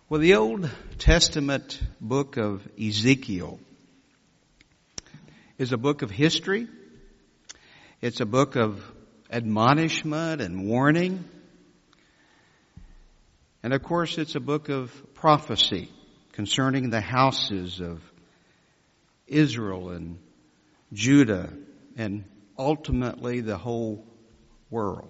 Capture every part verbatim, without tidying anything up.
Well, the Old Testament book of Ezekiel is a book of history. It's a book of admonishment and warning. And of course, it's a book of prophecy concerning the houses of Israel and Judah and ultimately the whole world.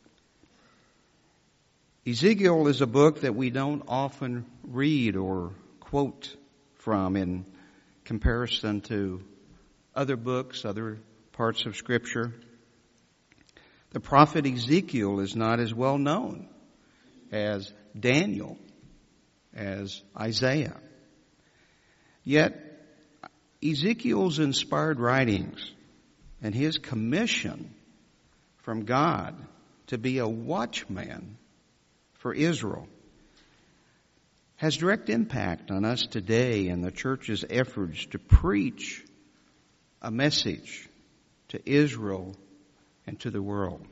Ezekiel is a book that we don't often read or quote from in comparison to other books, other parts of Scripture. The prophet Ezekiel is not as well known as Daniel, as Isaiah. Yet, Ezekiel's inspired writings and his commission from God to be a watchman for Israel has direct impact on us today in the church's efforts to preach a message to Israel and to the world.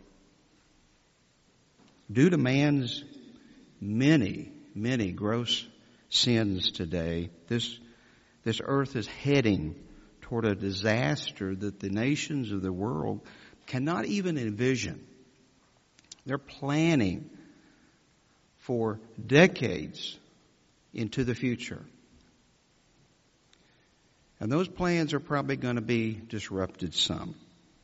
Due to man's many, many gross sins today, this, this earth is heading toward a disaster that the nations of the world cannot even envision. They're planning for decades into the future. And those plans are probably going to be disrupted some.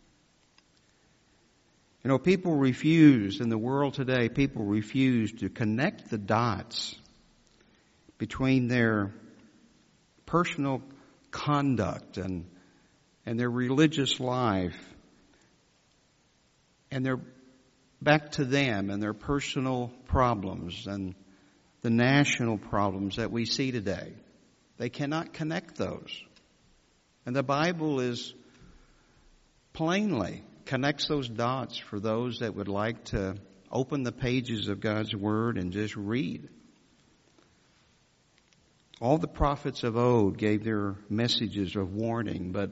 You know, people refuse, in the world today, people refuse to connect the dots between their personal conduct and, and their religious life and their back to them and their personal problems and the national problems that we see today. They cannot connect those. And the Bible is plainly connects those dots for those that would like to open the pages of God's Word and just read. All the prophets of old gave their messages of warning, but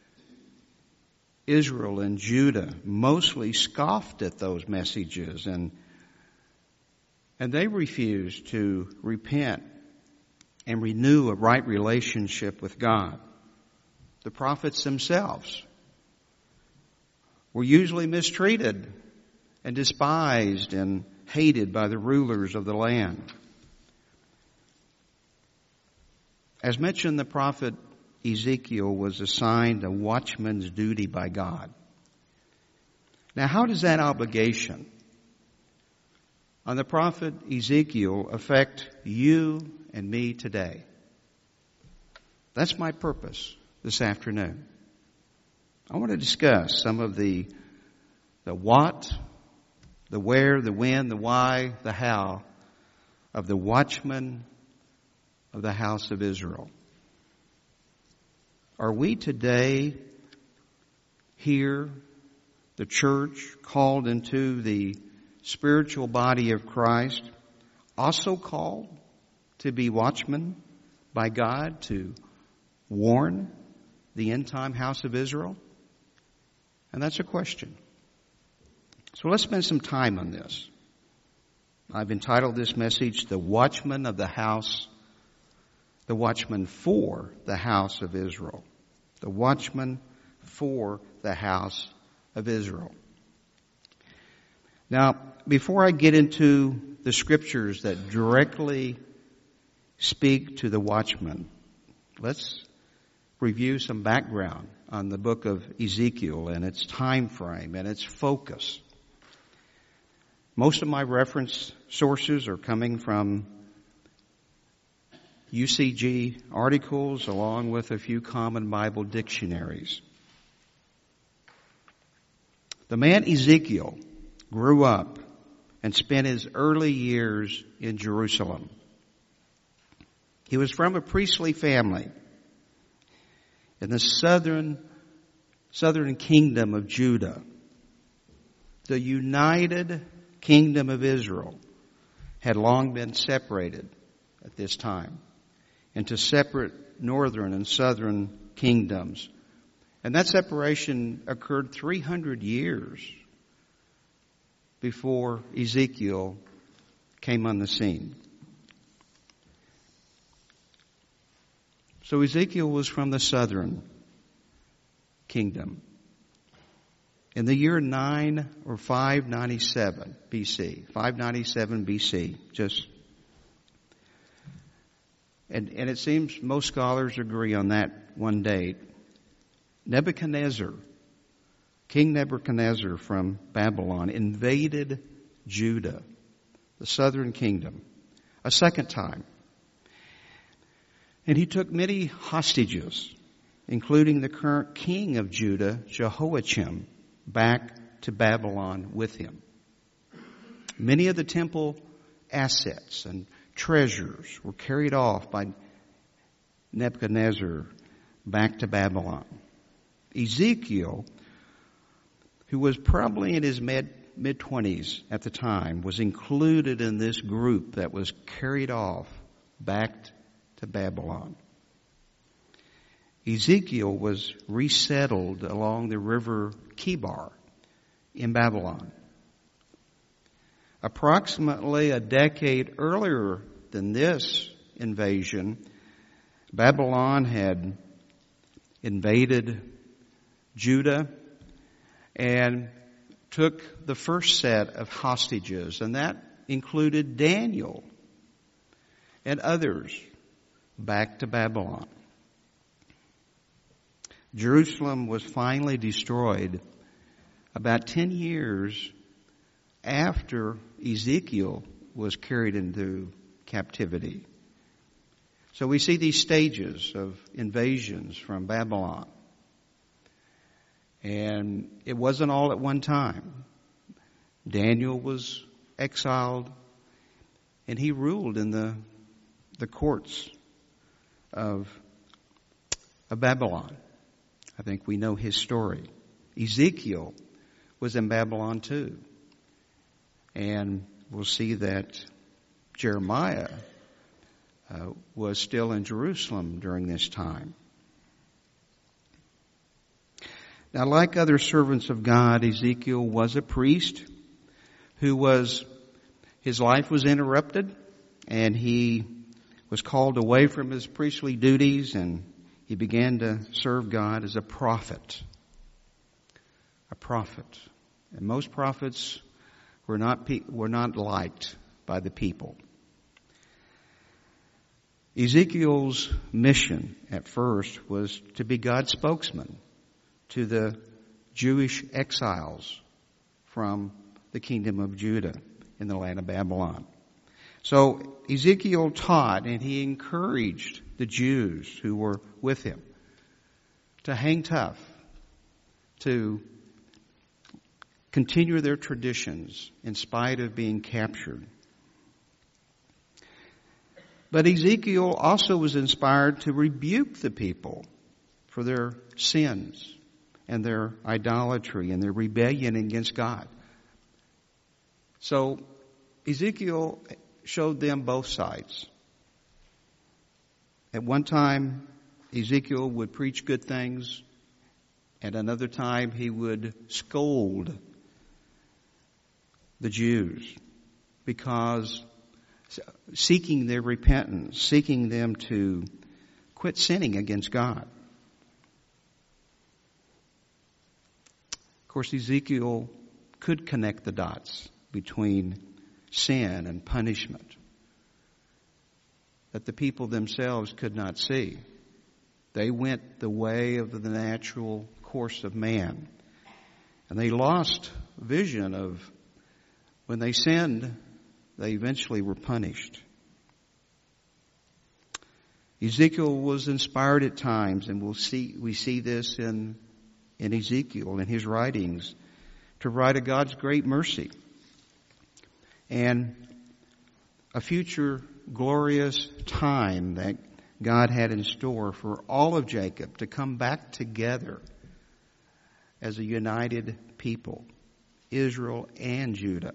Israel and Judah mostly scoffed at those messages, and and they refused to repent and renew a right relationship with God. The prophets themselves were usually mistreated and despised and hated by the rulers of the land. As mentioned, the prophet Ezekiel was assigned a watchman's duty by God. Now, how does that obligation on the prophet Ezekiel affect you and me today? That's my purpose this afternoon. I want to discuss some of the the what, the where, the when, the why, the how of the watchman of the house of Israel. Are we today here, the church, called into the spiritual body of Christ, also called to be watchmen by God to warn the end-time house of Israel? And that's a question. So let's spend some time on this. I've entitled this message, The Watchman of the House, the Watchman for the House of Israel. The Watchman for the House of Israel. Now, before I get into the scriptures that directly speak to the watchman, let's review some background on the book of Ezekiel and its time frame and its focus. Most of my reference sources are coming from U C G articles along with a few common Bible dictionaries. The man Ezekiel grew up and spent his early years in Jerusalem. He was from a priestly family in the southern, southern kingdom of Judah. The united kingdom of Israel had long been separated at this time into separate northern and southern kingdoms. And that separation occurred three hundred years before Ezekiel came on the scene. So Ezekiel was from the southern kingdom. In the year nine or five ninety-seven B C, five ninety-seven B C, just, and, and it seems most scholars agree on that one date. Nebuchadnezzar, King Nebuchadnezzar from Babylon, invaded Judah, the southern kingdom, a second time. And he took many hostages, including the current king of Judah, Jehoiakim, back to Babylon with him. Many of the temple assets and treasures were carried off by Nebuchadnezzar back to Babylon. Ezekiel, who was probably in his mid, mid-twenties at the time, was included in this group that was carried off back to Babylon. Ezekiel was resettled along the river Kibar in Babylon. Approximately a decade earlier than this invasion, Babylon had invaded Judah and took the first set of hostages, and that included Daniel and others, back to Babylon. Jerusalem was finally destroyed about ten years after Ezekiel was carried into captivity. So we see these stages of invasions from Babylon. And it wasn't all at one time. Daniel was exiled, and he ruled in the, the courts of, of Babylon. I think we know his story. Ezekiel was in Babylon too. And we'll see that Jeremiah uh, was still in Jerusalem during this time. Now, like other servants of God, Ezekiel was a priest who was, his life was interrupted, and he was called away from his priestly duties, and he began to serve God as a prophet. A prophet. And most prophets were not, were not liked by the people. Ezekiel's mission at first was to be God's spokesman to the Jewish exiles from the kingdom of Judah in the land of Babylon. So Ezekiel taught, and he encouraged the Jews who were with him to hang tough, to continue their traditions in spite of being captured. But Ezekiel also was inspired to rebuke the people for their sins and their idolatry and their rebellion against God. So Ezekiel showed them both sides. At one time, Ezekiel would preach good things. At another time, he would scold the Jews because seeking their repentance, seeking them to quit sinning against God. Of course, Ezekiel could connect the dots between sin and punishment that the people themselves could not see. They went the way of the natural course of man. And they lost vision of when they sinned, they eventually were punished. Ezekiel was inspired at times, and we'll see, we see this in, in Ezekiel, in his writings, to write of God's great mercy and a future glorious time that God had in store for all of Jacob to come back together as a united people, Israel and Judah.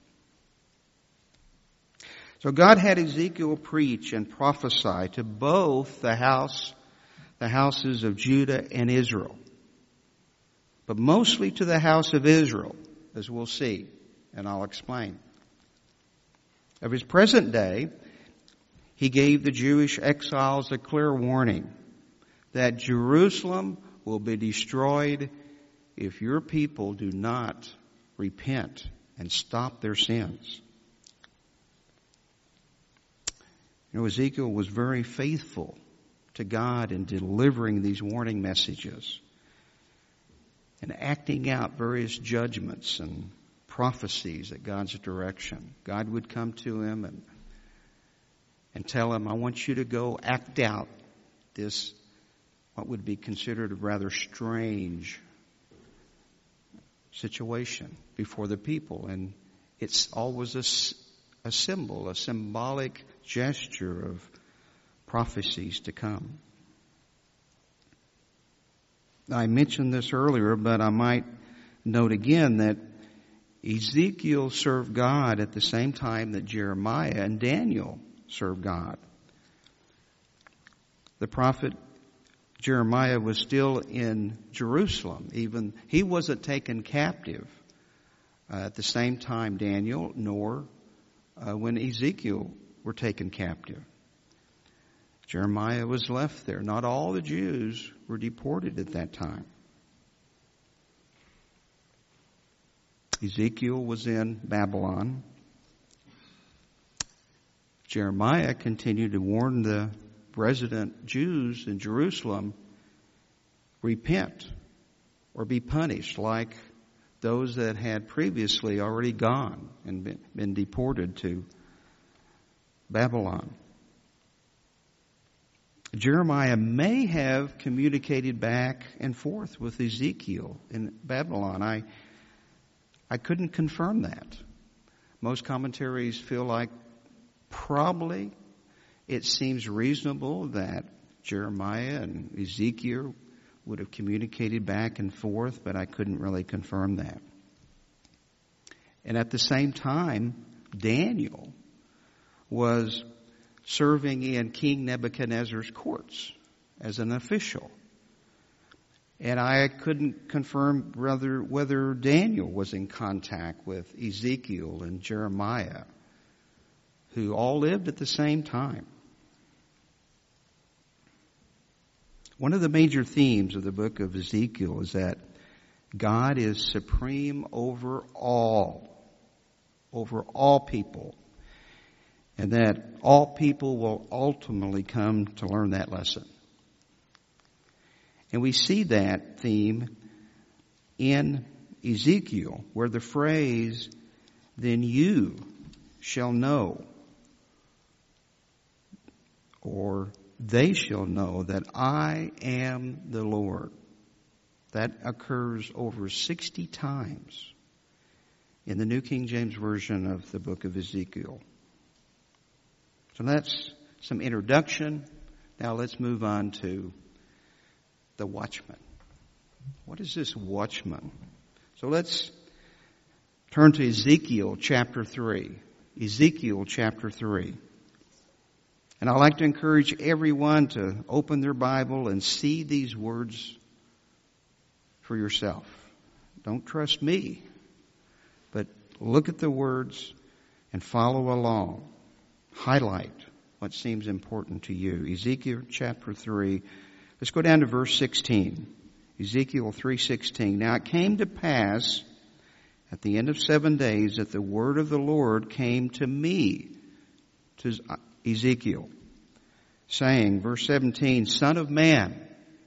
So God had Ezekiel preach and prophesy to both the house, the houses of Judah and Israel, but mostly to the house of Israel, as we'll see, and I'll explain. Of his present day, he gave the Jewish exiles a clear warning that Jerusalem will be destroyed if your people do not repent and stop their sins. You know, Ezekiel was very faithful to God in delivering these warning messages and acting out various judgments and prophecies at God's direction. God would come to him and and tell him, I want you to go act out this, what would be considered a rather strange situation before the people. And it's always a, a symbol, a symbolic gesture of prophecies to come. I mentioned this earlier, but I might note again that Ezekiel served God at the same time that Jeremiah and Daniel served God. The prophet Jeremiah was still in Jerusalem. Even he wasn't taken captive uh, at the same time Daniel nor uh, when Ezekiel were taken captive. Jeremiah was left there. Not all the Jews were deported at that time. Ezekiel was in Babylon. Jeremiah continued to warn the resident Jews in Jerusalem, repent or be punished like those that had previously already gone and been, been deported to Babylon. Jeremiah may have communicated back and forth with Ezekiel in Babylon. I, I couldn't confirm that. Most commentaries feel like probably it seems reasonable that Jeremiah and Ezekiel would have communicated back and forth, but I couldn't really confirm that. And at the same time, Daniel was serving in King Nebuchadnezzar's courts as an official. And I couldn't confirm whether, whether Daniel was in contact with Ezekiel and Jeremiah, who all lived at the same time. One of the major themes of the book of Ezekiel is that God is supreme over all, over all people, and that all people will ultimately come to learn that lesson. And we see that theme in Ezekiel, where the phrase, then you shall know, or they shall know that I am the Lord. That occurs over sixty times in the New King James Version of the book of Ezekiel. So that's some introduction. Now let's move on to the watchman. What is this watchman? So let's turn to Ezekiel chapter three. Ezekiel chapter three. And I'd like to encourage everyone to open their Bible and see these words for yourself. Don't trust me, but look at the words and follow along. Highlight what seems important to you. Ezekiel chapter three. Let's go down to verse sixteen. Ezekiel three sixteen. Now it came to pass at the end of seven days that the word of the Lord came to me, to Ezekiel, saying, verse seventeen, Son of man,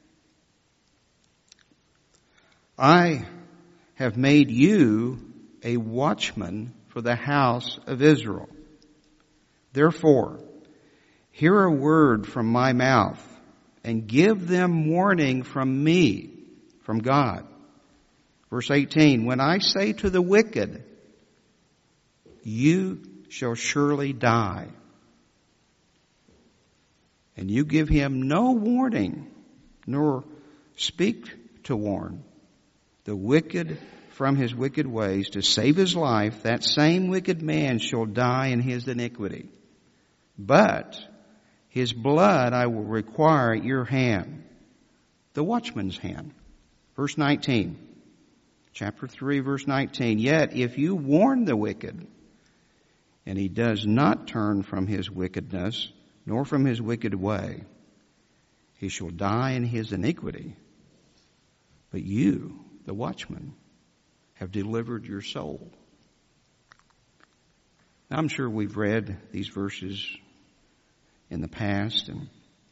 I have made you a watchman for the house of Israel. Therefore, hear a word from my mouth and give them warning from me, from God. Verse eighteen, when I say to the wicked, you shall surely die, and you give him no warning, nor speak to warn the wicked from his wicked ways to save his life, that same wicked man shall die in his iniquity. But his blood I will require at your hand, the watchman's hand. Verse nineteen, chapter three, verse nineteen. Yet if you warn the wicked, and he does not turn from his wickedness, nor from his wicked way, He shall die in his iniquity. But you, the watchman, have delivered your soul. Now, I'm sure we've read these verses in the past. And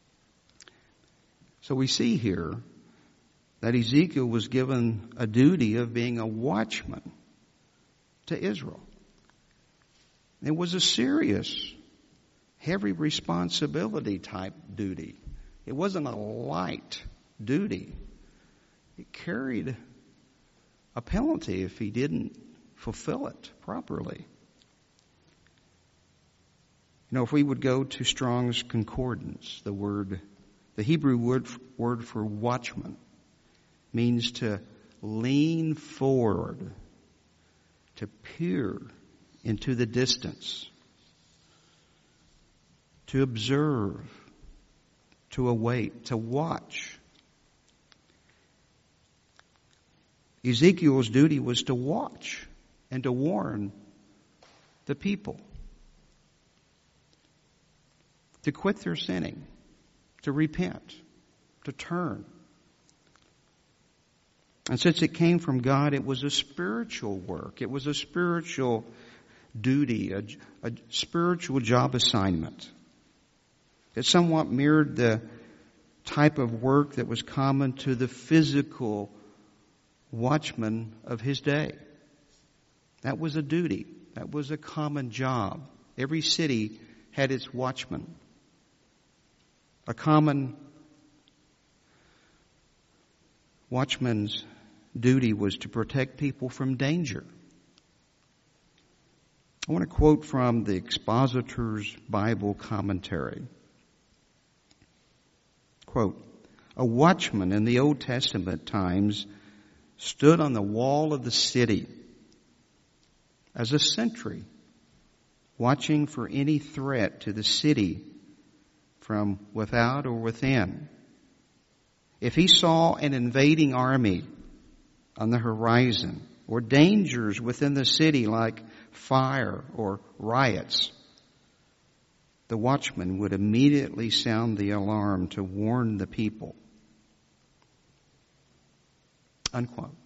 so we see here that Ezekiel was given a duty of being a watchman to Israel. It was a serious, heavy responsibility type duty. It wasn't a light duty. It carried a penalty if he didn't fulfill it properly. You know, if we would go to Strong's Concordance, the word, the Hebrew word, word for watchman means to lean forward, to peer into the distance, to observe, to await, to watch. Ezekiel's duty was to watch and to warn the people to quit their sinning, to repent, to turn. And since it came from God, it was a spiritual work. It was a spiritual duty, a, a spiritual job assignment. It somewhat mirrored the type of work that was common to the physical watchman of his day. That was a duty. That was a common job. Every city had its watchman. A common watchman's duty was to protect people from danger. I want to quote from the Expositor's Bible Commentary. Quote, "A watchman in the Old Testament times stood on the wall of the city as a sentry, watching for any threat to the city from without or within. If he saw an invading army on the horizon or dangers within the city like fire or riots, the watchman would immediately sound the alarm to warn the people." Unquote.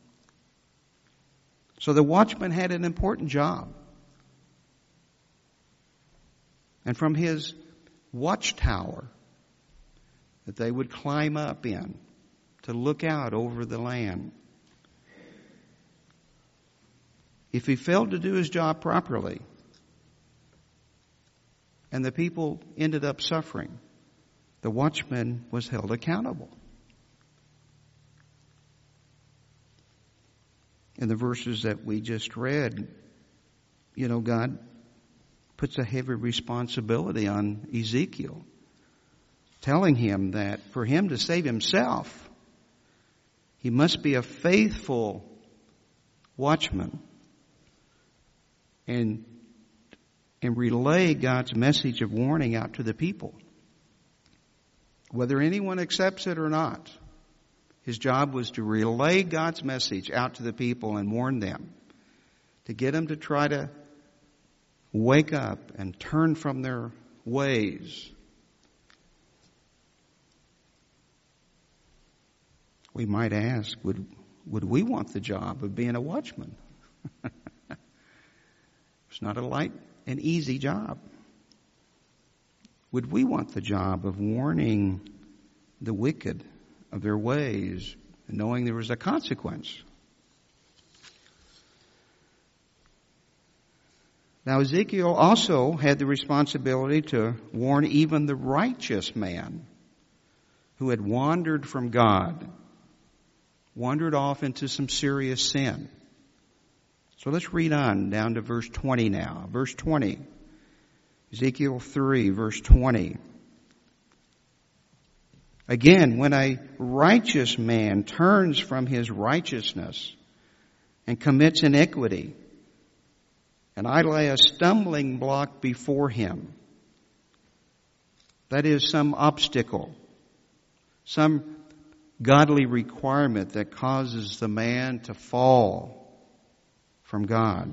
So the watchman had an important job. And from his watchtower that they would climb up in to look out over the land, if he failed to do his job properly and the people ended up suffering, the watchman was held accountable. In the verses that we just read, you know, God puts a heavy responsibility on Ezekiel, telling him that for him to save himself, he must be a faithful watchman and, and relay God's message of warning out to the people. Whether anyone accepts it or not, his job was to relay God's message out to the people and warn them, to get them to try to wake up and turn from their ways. We might ask, would, would we want the job of being a watchman? It's not a light and easy job. Would we want the job of warning the wicked of their ways, knowing there was a consequence? Now, Ezekiel also had the responsibility to warn even the righteous man who had wandered from God, wandered off into some serious sin. So let's read on down to verse twenty now. Verse twenty, Ezekiel three, verse twenty. "Again, when a righteous man turns from his righteousness and commits iniquity, and I lay a stumbling block before him," that is, some obstacle, some godly requirement that causes the man to fall from God,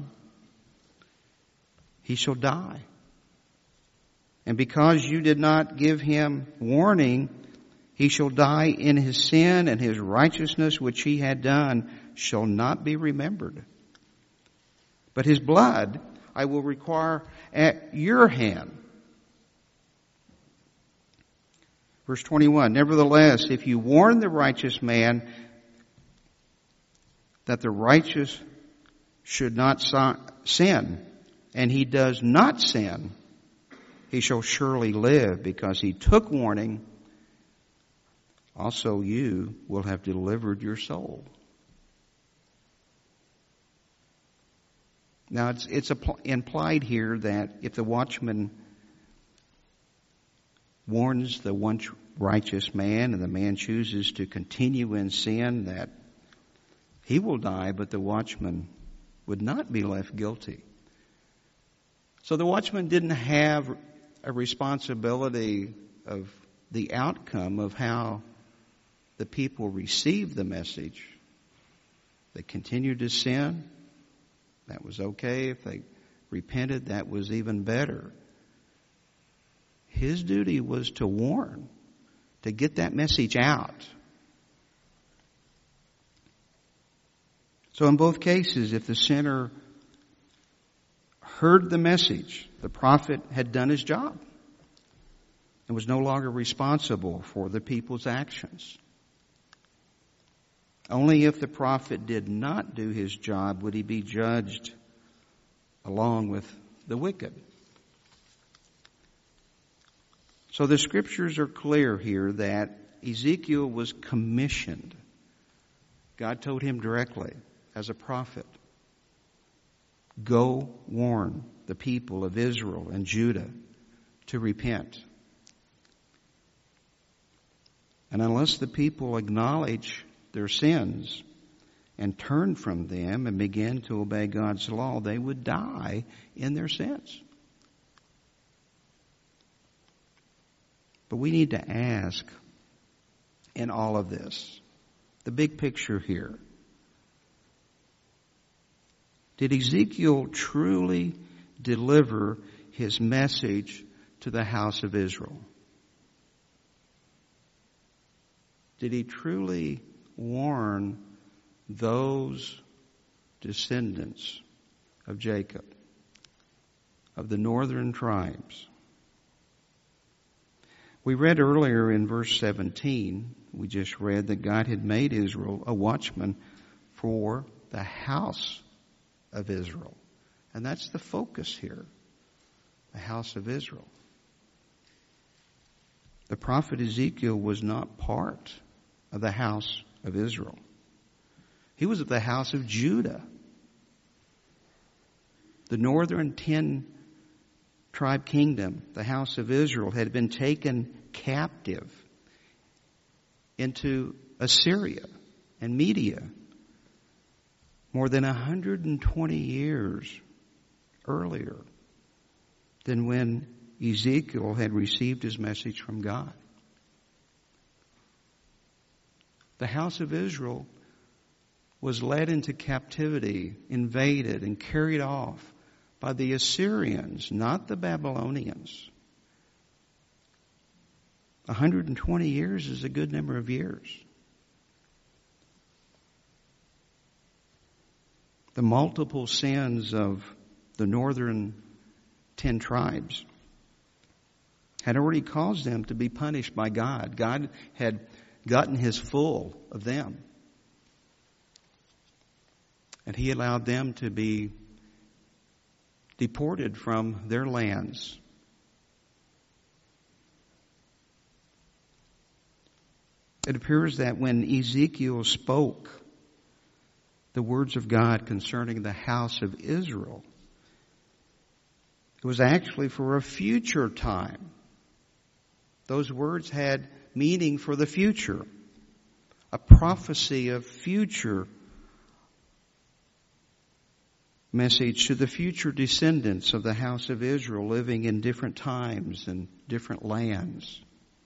"he shall die. And because you did not give him warning, He shall die in his sin, and his righteousness which he had done shall not be remembered. But his blood I will require at your hand. Verse twenty-one, nevertheless, if you warn the righteous man that the righteous should not sin, and he does not sin, he shall surely live, because he took warning. Also you will have delivered your soul. Now it's, it's implied here that if the watchman warns the once righteous man and the man chooses to continue in sin, that he will die, but the watchman would not be left guilty. So the watchman didn't have a responsibility of the outcome of how the people received the message. They continued to sin. That was okay. If they repented, that was even better. His duty was to warn, to get that message out. So in both cases, if the sinner heard the message, the prophet had done his job and was no longer responsible for the people's actions. Only if the prophet did not do his job would he be judged along with the wicked. So the scriptures are clear here that Ezekiel was commissioned. God told him directly as a prophet, go warn the people of Israel and Judah to repent. And unless the people acknowledge their sins and turn from them and begin to obey God's law, they would die in their sins. But we need to ask in all of this, the big picture here, did Ezekiel truly deliver his message to the house of Israel? Did he truly warn those descendants of Jacob, of the northern tribes? We read earlier in verse seventeen, we just read that God had made Israel a watchman for the house of Israel. And that's the focus here, the house of Israel. The prophet Ezekiel was not part of the house of Israel. He was of the house of Judah. The northern ten tribe kingdom, the house of Israel, had been taken captive into Assyria and Media more than one hundred twenty years earlier than when Ezekiel had received his message from God. The house of Israel was led into captivity, invaded, and carried off by the Assyrians, not the Babylonians. one hundred twenty years is a good number of years. The multiple sins of the northern ten tribes had already caused them to be punished by God. God had gotten his full of them. And he allowed them to be deported from their lands. It appears that when Ezekiel spoke the words of God concerning the house of Israel, it was actually for a future time. Those words had meaning for the future, a prophecy of future message to the future descendants of the house of Israel living in different times and different lands.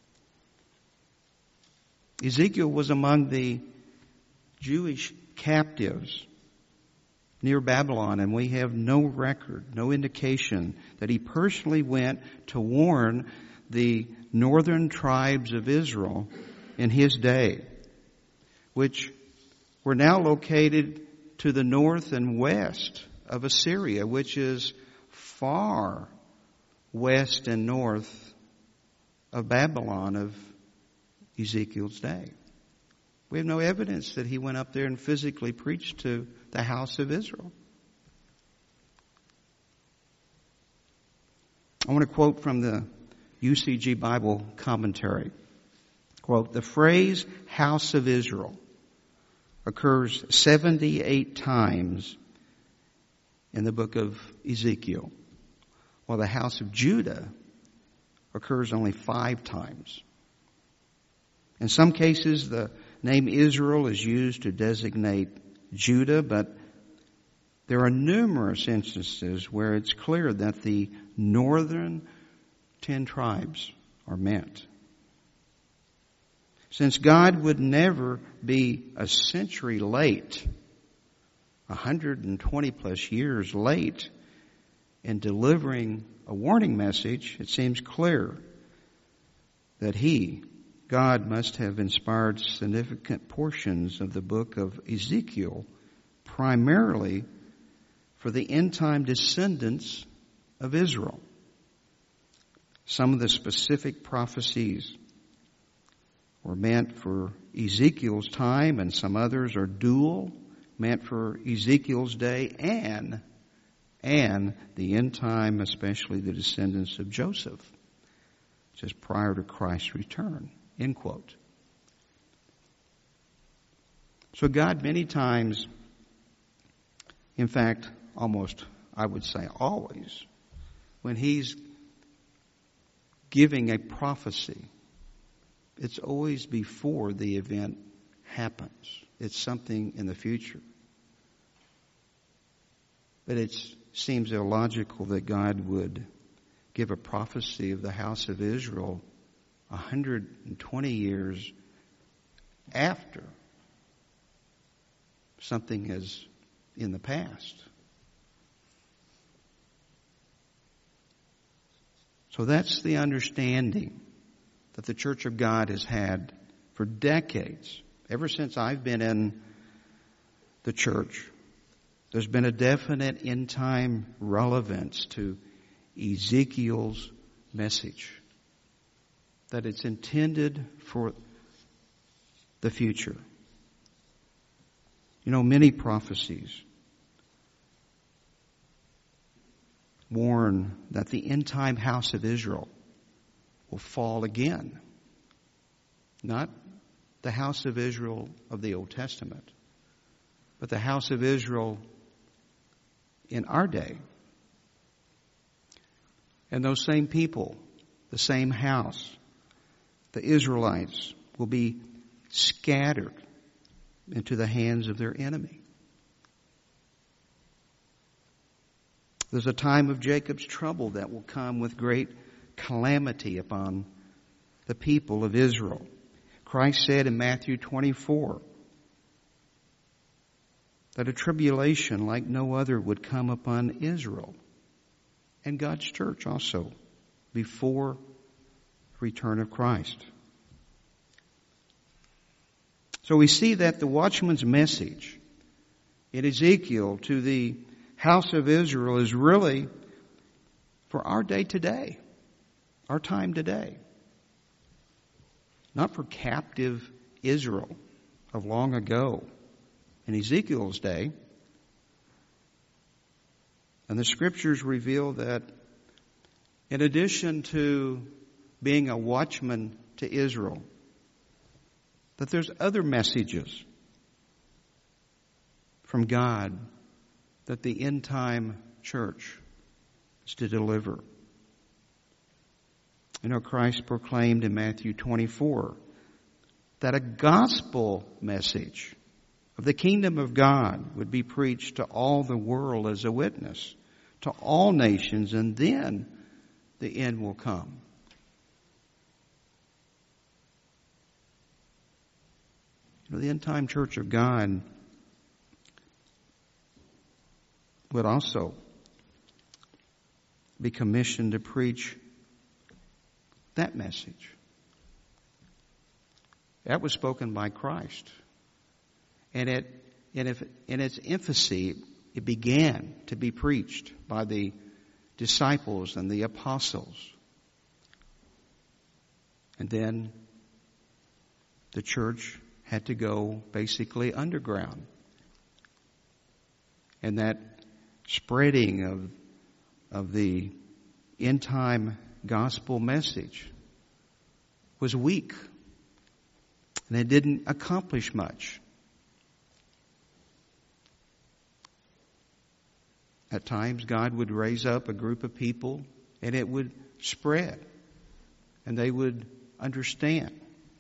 Ezekiel was among the Jewish captives near Babylon, and we have no record, no indication that he personally went to warn the northern tribes of Israel in his day, which were now located to the north and west of Assyria, which is far west and north of Babylon of Ezekiel's day. We have no evidence that he went up there and physically preached to the house of Israel. I want to quote from the U C G Bible commentary. Quote, "The phrase house of Israel occurs seventy-eight times in the book of Ezekiel, while the house of Judah occurs only five times. In some cases, the name Israel is used to designate Judah, but there are numerous instances where it's clear that the northern ten tribes are meant. Since God would never be a century late, one hundred twenty plus years late in delivering a warning message, it seems clear that He, God, must have inspired significant portions of the book of Ezekiel primarily for the end-time descendants of Israel. Some of the specific prophecies were meant for Ezekiel's time, and some others are dual, meant for Ezekiel's day and and the end time, especially the descendants of Joseph, just prior to Christ's return. End quote. So God many times, in fact, almost, I would say always, when He's giving a prophecy, it's always before the event happens. It's something in the future. But it seems illogical that God would give a prophecy of the house of Israel one hundred twenty years after something is in the past. So that's the understanding that the Church of God has had for decades. Ever since I've been in the church, there's been a definite end-time relevance to Ezekiel's message, that it's intended for the future. You know, many prophecies warn that the end-time house of Israel will fall again. Not the house of Israel of the Old Testament, but the house of Israel in our day. And those same people, the same house, the Israelites, will be scattered into the hands of their enemy. There's a time of Jacob's trouble that will come with great calamity upon the people of Israel. Christ said in Matthew twenty-four that a tribulation like no other would come upon Israel and God's church also before the return of Christ. So we see that the watchman's message in Ezekiel to the house of Israel is really for our day today, our time today. Not for captive Israel of long ago in Ezekiel's day. And the Scriptures reveal that in addition to being a watchman to Israel, that there's other messages from God that the end-time church is to deliver. You know, Christ proclaimed in Matthew twenty-four that a gospel message of the kingdom of God would be preached to all the world as a witness, to all nations, and then the end will come. You know, the end-time church of God would also be commissioned to preach that message. That was spoken by Christ. And it, and if, in its infancy, it began to be preached by the disciples and the apostles. And then the church had to go basically underground. And that spreading of, of the end time gospel message was weak. And it didn't accomplish much. At times, God would raise up a group of people and it would spread. And they would understand.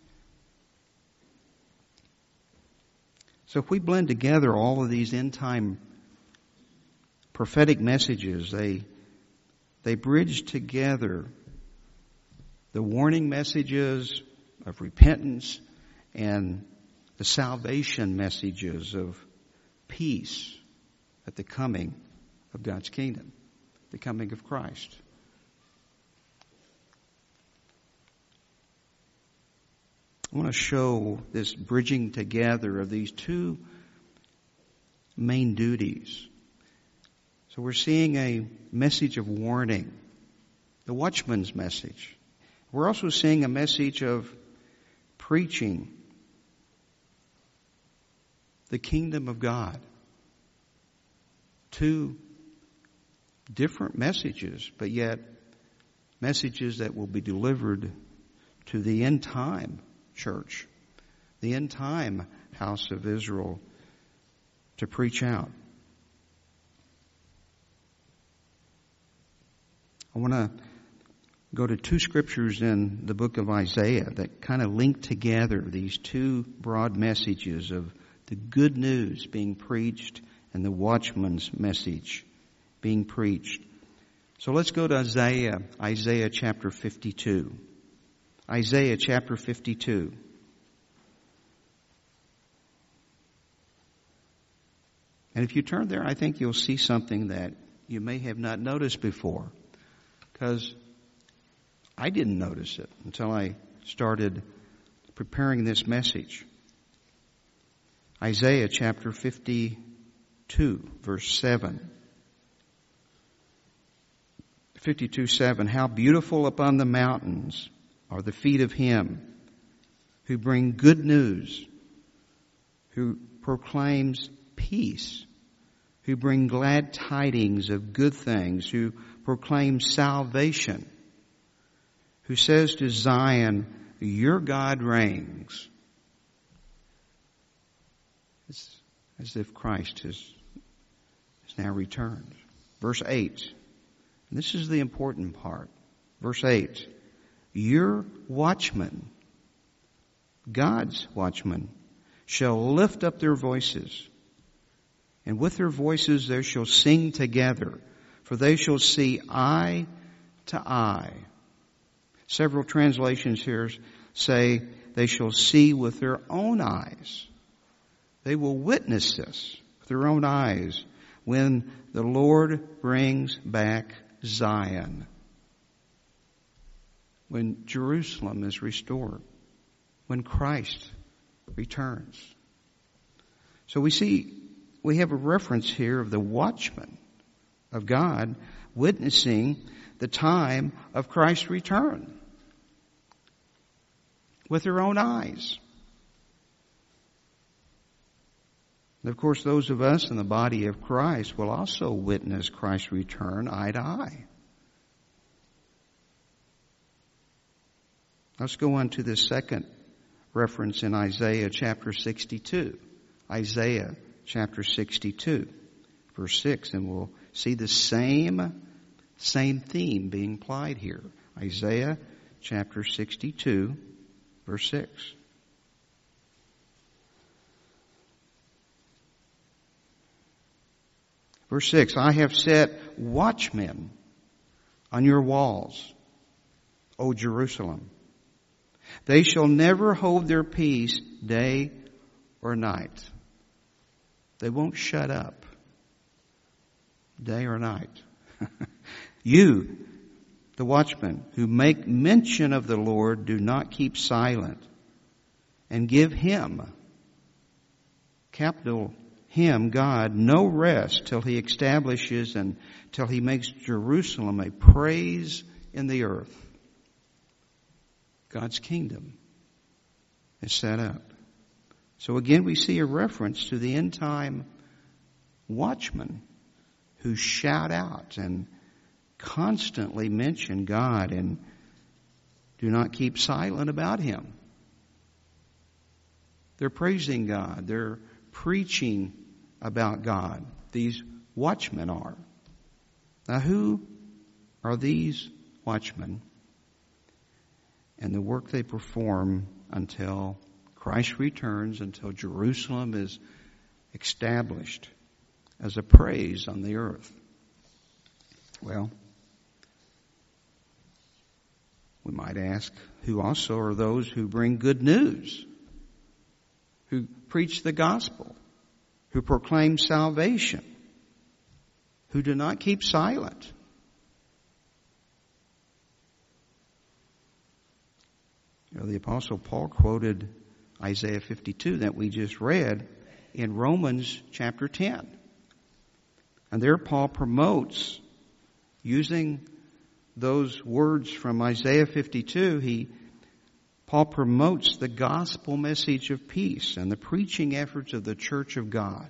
So if we blend together all of these end-time prophetic messages, they, they bridge together the warning messages of repentance and the salvation messages of peace at the coming of God's kingdom, the coming of Christ. I want to show this bridging together of these two main duties. So we're seeing a message of warning, the watchman's message. We're also seeing a message of preaching the kingdom of God. Two different messages, but yet messages that will be delivered to the end time church, the end time house of Israel, to preach out. I want to go to two scriptures in the book of Isaiah that kind of link together these two broad messages of the good news being preached and the watchman's message being preached. So let's go to Isaiah, Isaiah chapter fifty-two. Isaiah chapter fifty-two. And if you turn there, I think you'll see something that you may have not noticed before. Because I didn't notice it until I started preparing this message. Isaiah chapter fifty-two, verse seven. fifty-two seven, how beautiful upon the mountains are the feet of him who bring good news, who proclaims peace, who bring glad tidings of good things, who proclaim salvation, who says to Zion, your God reigns. It's as if Christ has, has now returned. Verse eight. And this is the important part. Verse eight. Your watchmen, God's watchmen, shall lift up their voices, and with their voices they shall sing together, for they shall see eye to eye. Several translations here say they shall see with their own eyes. They will witness this with their own eyes when the Lord brings back Zion. When Jerusalem is restored. When Christ returns. So we see, we have a reference here of the watchman of God witnessing the time of Christ's return with their own eyes. And of course, those of us in the body of Christ will also witness Christ's return eye to eye. Let's go on to the second reference in Isaiah chapter sixty-two. Isaiah chapter sixty-two, verse six, and we'll see the same, same theme being applied here. Isaiah chapter sixty-two, verse six. Verse six, I have set watchmen on your walls, O Jerusalem. They shall never hold their peace day or night. They won't shut up day or night. You, the watchmen, who make mention of the Lord, do not keep silent. and give Him, capital Him, God, no rest till He establishes and till He makes Jerusalem a praise in the earth. God's kingdom is set up. So again, we see a reference to the end time watchmen who shout out and constantly mention God and do not keep silent about Him. They're praising God. They're preaching about God. These watchmen are. Now, who are these watchmen and the work they perform until Christ returns, until Jerusalem is established as a praise on the earth? Well, we might ask, who also are those who bring good news, who preach the gospel, who proclaim salvation, who do not keep silent? You know, the Apostle Paul quoted Isaiah fifty-two that we just read in Romans chapter ten. And there Paul promotes, using those words from Isaiah fifty-two, he Paul promotes the gospel message of peace and the preaching efforts of the church of God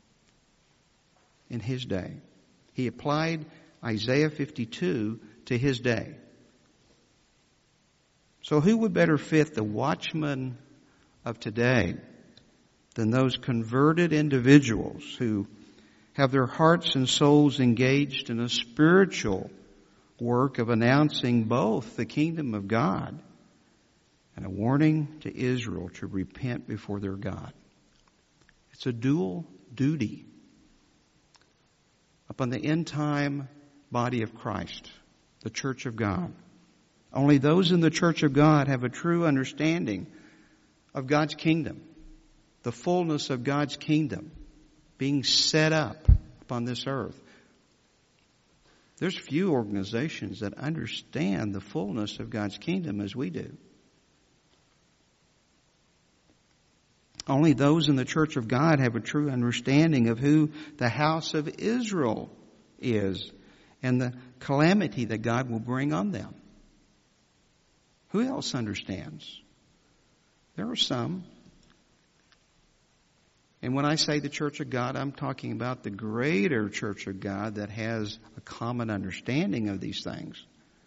in his day. He applied Isaiah fifty-two to his day. So who would better fit the watchmen of today than those converted individuals who have their hearts and souls engaged in a spiritual work of announcing both the kingdom of God and a warning to Israel to repent before their God? It's a dual duty upon the end time body of Christ, the church of God. Only those in the church of God have a true understanding of God's kingdom, the fullness of God's kingdom being set up upon this earth. There's few organizations that understand the fullness of God's kingdom as we do. Only those in the church of God have a true understanding of who the house of Israel is and the calamity that God will bring on them. Who else understands? There are some. And when I say the church of God, I'm talking about the greater church of God that has a common understanding of these things.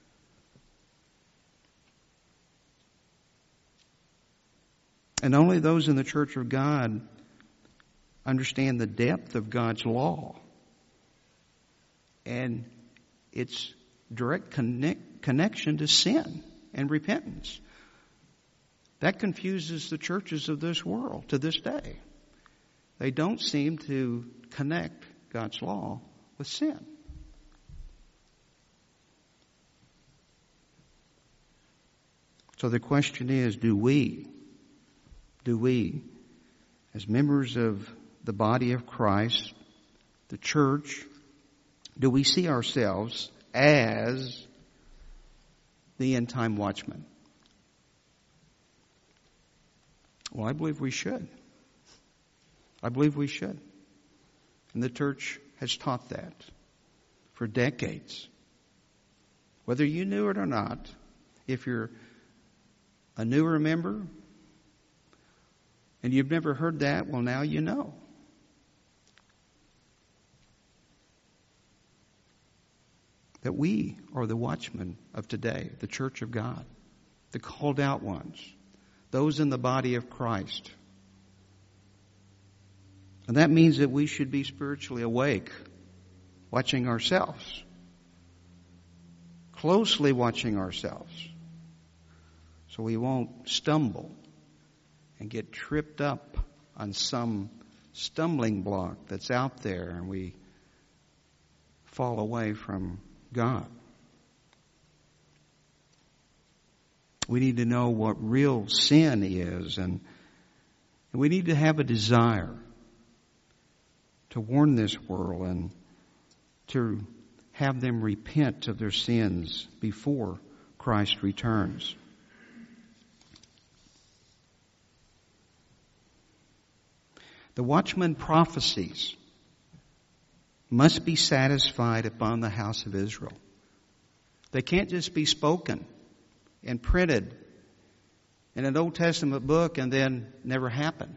And only those in the church of God understand the depth of God's law and its direct connect, connection to sin and repentance. That confuses the churches of this world to this day. They don't seem to connect God's law with sin. So the question is, do we, do we, as members of the body of Christ, the church, do we see ourselves as the end time watchmen? Well, I believe we should. I believe we should. And the church has taught that for decades. Whether you knew it or not, if you're a newer member and you've never heard that, well, now you know. That we are the watchmen of today, the church of God, the called out ones, those in the body of Christ. And that means that we should be spiritually awake, watching ourselves, closely watching ourselves, so we won't stumble and get tripped up on some stumbling block that's out there and we fall away from God. We need to know what real sin is, and we need to have a desire to warn this world and to have them repent of their sins before Christ returns. The watchman prophecies must be satisfied upon the house of Israel. They can't just be spoken and printed in an Old Testament book and then never happen.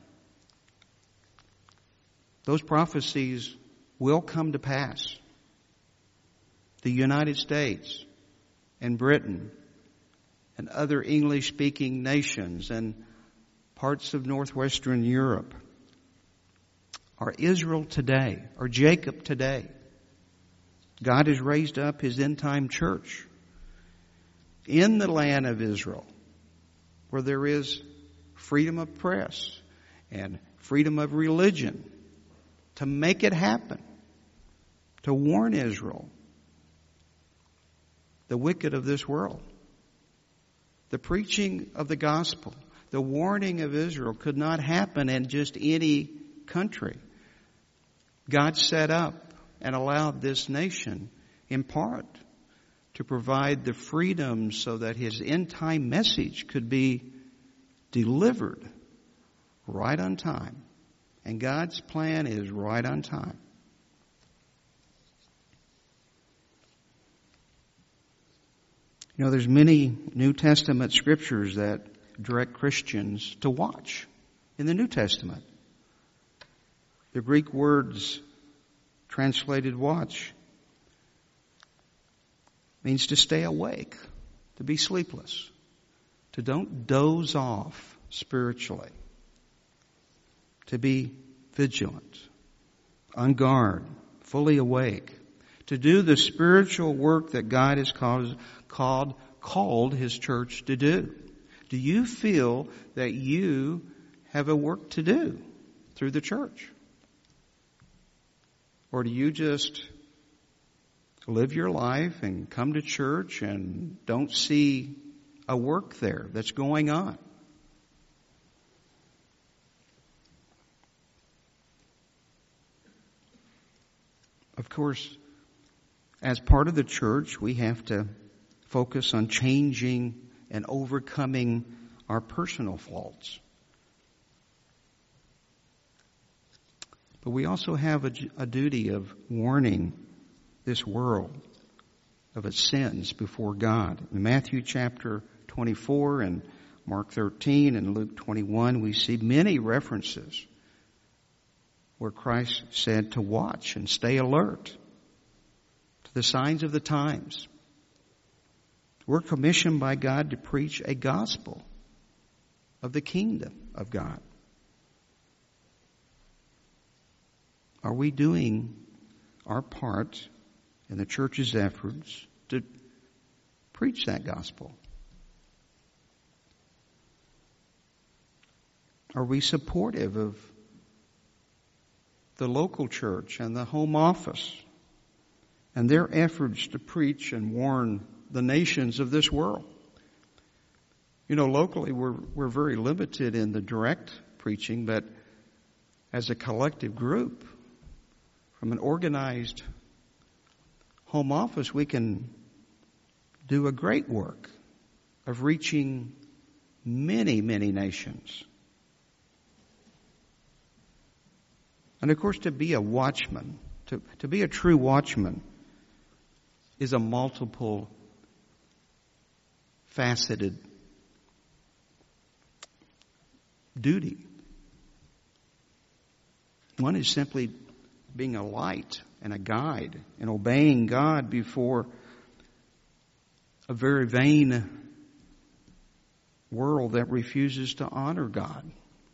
Those prophecies will come to pass. The United States and Britain and other English-speaking nations and parts of northwestern Europe are Israel today, or Jacob today. God has raised up His end-time church in the land of Israel, where there is freedom of press and freedom of religion, to make it happen, to warn Israel, the wicked of this world. The preaching of the gospel, the warning of Israel could not happen in just any country. God set up and allowed this nation, in part, to provide the freedom so that His end-time message could be delivered right on time. And God's plan is right on time. You know, there's many New Testament scriptures that direct Christians to watch in the New Testament. The Greek words translated watch means to stay awake, to be sleepless, to don't doze off spiritually, to be vigilant, on guard, fully awake, to do the spiritual work that God has called, called, called His church to do. Do you feel that you have a work to do through the church? Or do you just live your life and come to church and don't see a work there that's going on? Of course, as part of the church, we have to focus on changing and overcoming our personal faults. But we also have a, a duty of warning this world of its sins before God. In Matthew chapter twenty-four and Mark thirteen and Luke twenty-one, we see many references where Christ said to watch and stay alert to the signs of the times. We're commissioned by God to preach a gospel of the kingdom of God. Are we doing our part in the church's efforts to preach that gospel? Are we supportive of the local church and the home office and their efforts to preach and warn the nations of this world? You know, locally we're we're very limited in the direct preaching, but as a collective group, from an organized home office, we can do a great work of reaching many, many nations. And of course, to be a watchman, to, to be a true watchman, is a multiple faceted duty. One is simply being a light and a guide and obeying God before a very vain world that refuses to honor God.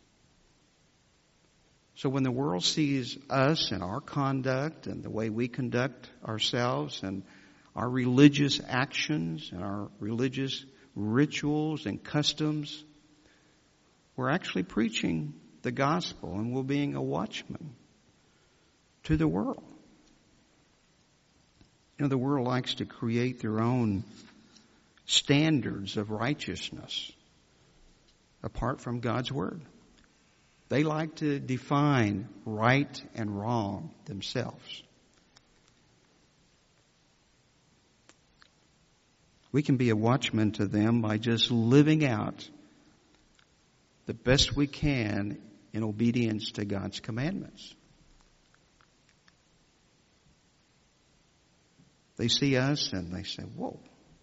So when the world sees us and our conduct and the way we conduct ourselves and our religious actions and our religious rituals and customs, we're actually preaching the gospel and we're being a watchman to the world. You know, the world likes to create their own standards of righteousness apart from God's Word. They like to define right and wrong themselves. We can be a watchman to them by just living out the best we can in obedience to God's commandments. They see us and they say, whoa,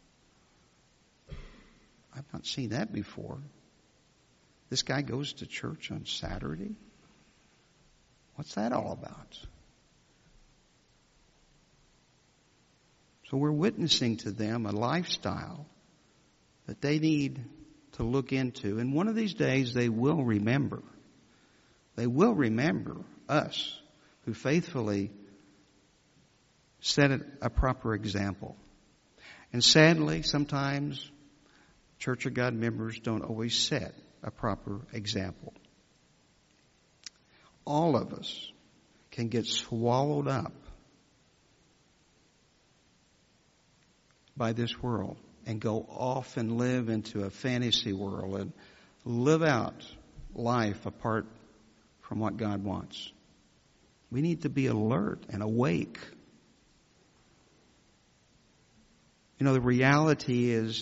I've not seen that before. This guy goes to church on Saturday? What's that all about? So we're witnessing to them a lifestyle that they need to look into. And one of these days they will remember. They will remember us who faithfully set a proper example. And sadly, sometimes Church of God members don't always set a proper example. All of us can get swallowed up by this world and go off and live into a fantasy world and live out life apart from what God wants. We need to be alert and awake. You know, the reality is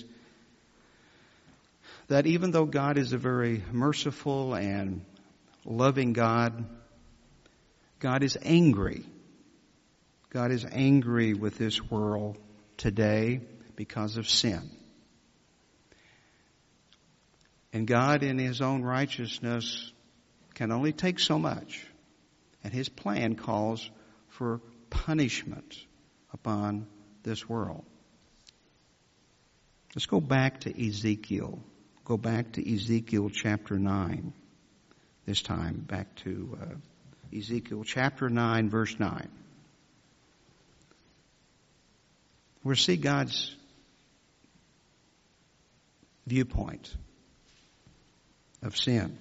that even though God is a very merciful and loving God, God is angry. God is angry with this world today because of sin. And God in His own righteousness can only take so much. And His plan calls for punishment upon this world. Let's go back to Ezekiel. Go back to Ezekiel chapter nine. This time back to uh, Ezekiel chapter nine, verse nine. We'll see God's viewpoint of sin.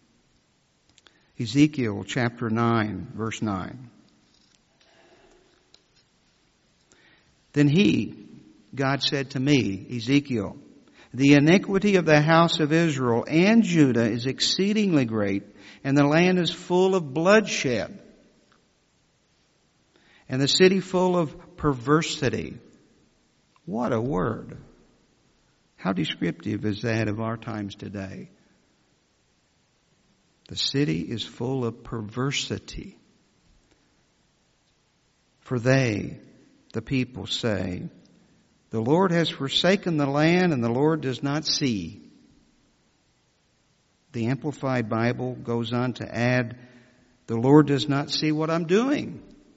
Ezekiel chapter nine, verse nine. Then he, God said to me, Ezekiel, the iniquity of the house of Israel and Judah is exceedingly great, and the land is full of bloodshed, and the city full of perversity. What a word. How descriptive is that of our times today? The city is full of perversity. For they, the people, say, the Lord has forsaken the land and the Lord does not see. The Amplified Bible goes on to add, the Lord does not see what I'm doing.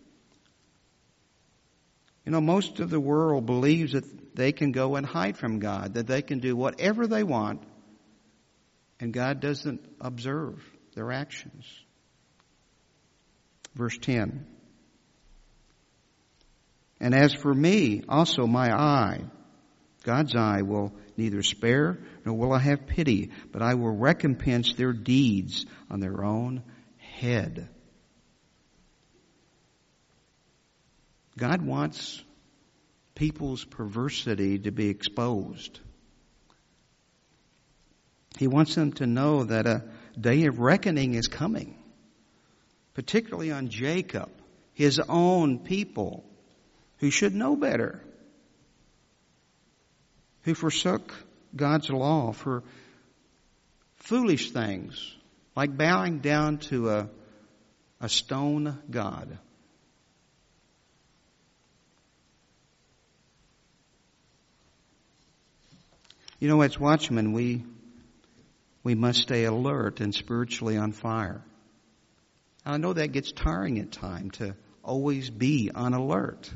You know, most of the world believes that they can go and hide from God, that they can do whatever they want, and God doesn't observe their actions. Verse ten. And as for me, also my eye, God's eye, will neither spare nor will I have pity, but I will recompense their deeds on their own head. God wants people's perversity to be exposed. He wants them to know that a day of reckoning is coming, particularly on Jacob, his own people, who should know better, who forsook God's law for foolish things like bowing down to a, a stone god. You know, as watchmen, we we must stay alert and spiritually on fire. I know that gets tiring at times to always be on alert.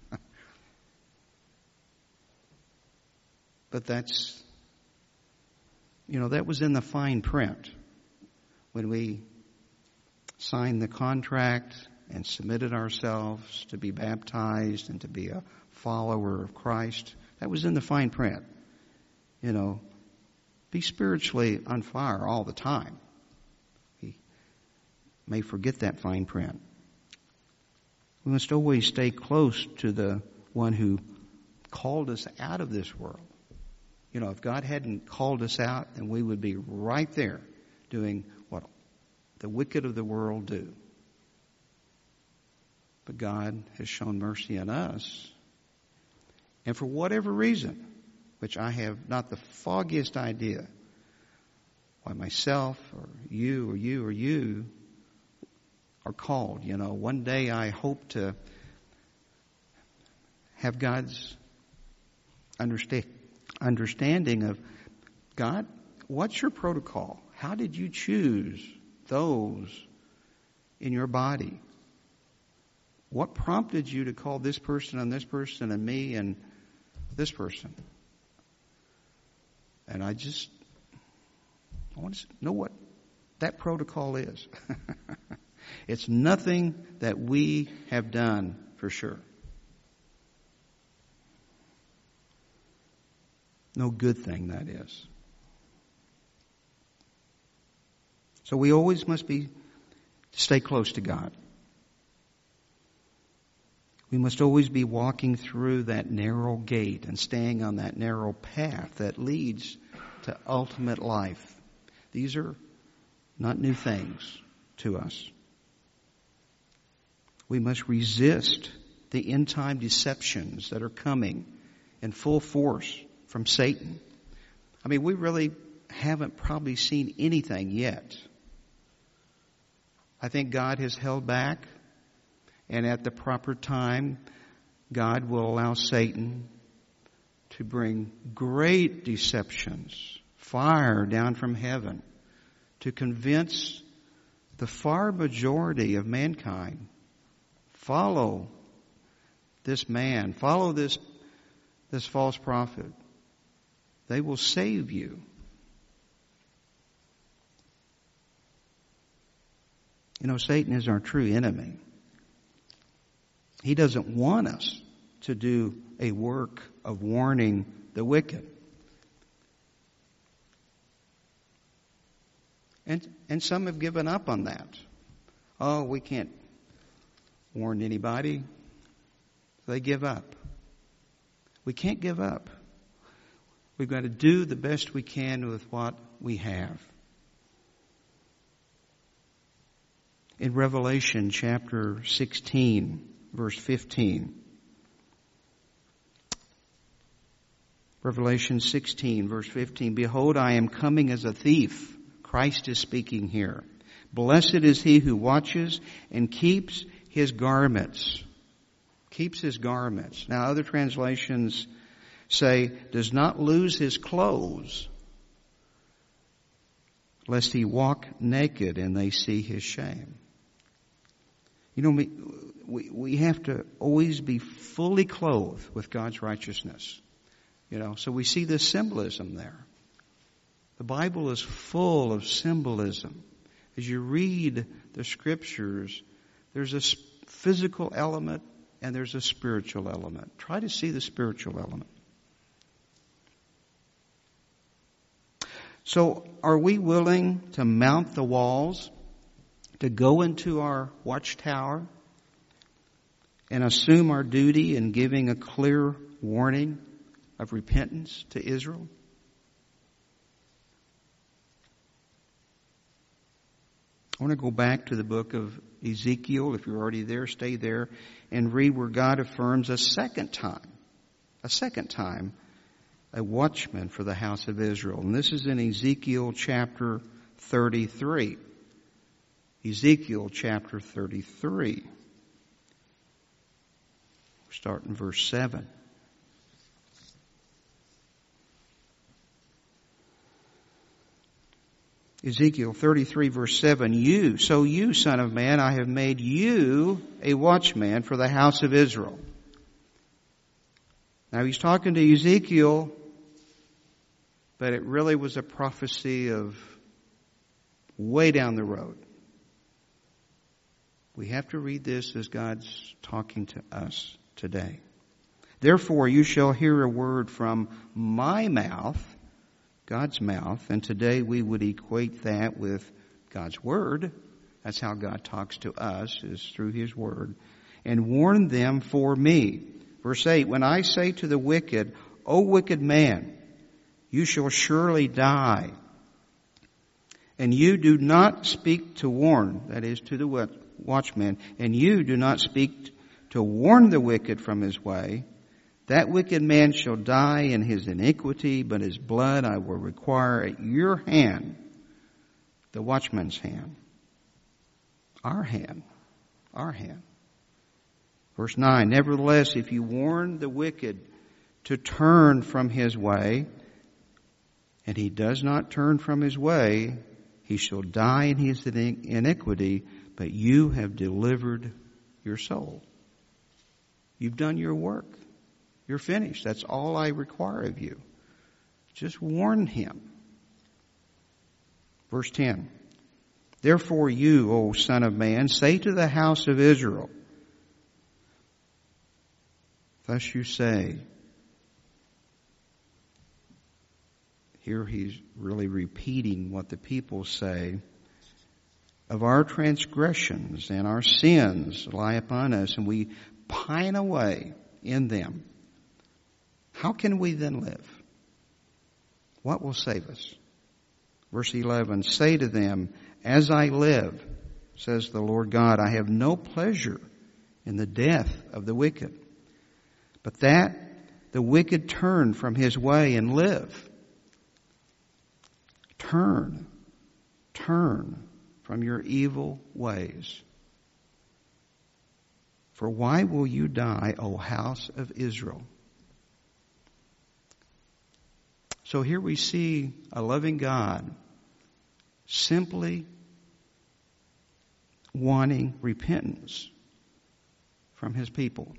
But that's, you know, that was in the fine print when we signed the contract and submitted ourselves to be baptized and to be a follower of Christ. That was in the fine print. You know, be spiritually on fire all the time. We may forget that fine print. We must always stay close to the one who called us out of this world. You know, if God hadn't called us out, then we would be right there doing what the wicked of the world do. But God has shown mercy on us. And for whatever reason, which I have not the foggiest idea by myself or you or you or you are called. You know, one day I hope to have God's understand, understanding of, God, what's your protocol? How did you choose those in your body? What prompted you to call this person and this person and me and this person? And I just I want to know what that protocol is. It's nothing that we have done for sure. No good thing that is. So we always must be stay close to God. We must always be walking through that narrow gate and staying on that narrow path that leads to ultimate life. These are not new things to us. We must resist the end-time deceptions that are coming in full force from Satan. I mean, we really haven't probably seen anything yet. I think God has held back, and at the proper time, God will allow Satan to bring great deceptions, fire down from heaven, to convince the far majority of mankind, follow this man, follow this, this false prophet. They will save you. You know, Satan is our true enemy. He doesn't want us to do a work of warning the wicked. And and some have given up on that. Oh, we can't warn anybody. They give up. We can't give up. We've got to do the best we can with what we have. In Revelation chapter sixteen, verse fifteen. Revelation sixteen, verse fifteen. Behold, I am coming as a thief. Christ is speaking here. Blessed is he who watches and keeps his garments. Keeps his garments. Now, other translations say, does not lose his clothes, lest he walk naked and they see his shame. You know, we, we, we have to always be fully clothed with God's righteousness. You know, so we see this symbolism there. The Bible is full of symbolism. As you read the Scriptures, there's a physical element and there's a spiritual element. Try to see the spiritual element. So, are we willing to mount the walls, to go into our watchtower and assume our duty in giving a clear warning of repentance to Israel? I want to go back to the book of Ezekiel. If you're already there, stay there and read where God affirms a second time, a second time, a watchman for the house of Israel. And this is in Ezekiel chapter thirty-three. Ezekiel chapter thirty-three. We'll start in verse seven. Ezekiel thirty-three verse seven, you, so you, son of man, I have made you a watchman for the house of Israel. Now he's talking to Ezekiel, but it really was a prophecy of way down the road. We have to read this as God's talking to us today. Therefore you shall hear a word from my mouth, God's mouth, and today we would equate that with God's Word. That's how God talks to us, is through His Word. And warn them for me. Verse eight, when I say to the wicked, O wicked man, you shall surely die. And you do not speak to warn, that is to the watchman, and you do not speak to warn the wicked from his way. That wicked man shall die in his iniquity, but his blood I will require at your hand the watchman's hand. Our hand. Our hand. Verse nine, nevertheless, if you warn the wicked to turn from his way, and he does not turn from his way, he shall die in his iniquity, but you have delivered your soul. You've done your work. You're finished. That's all I require of you. Just warn him. Verse ten, therefore you, O Son of Man, say to the house of Israel, thus you say. Here he's really repeating what the people say. Of our transgressions and our sins lie upon us, and we pine away in them. How can we then live? What will save us? Verse eleven, say to them, as I live, says the Lord God, I have no pleasure in the death of the wicked, but that the wicked turn from his way and live. Turn, turn from your evil ways. For why will you die, O house of Israel? So here we see a loving God simply wanting repentance from his people.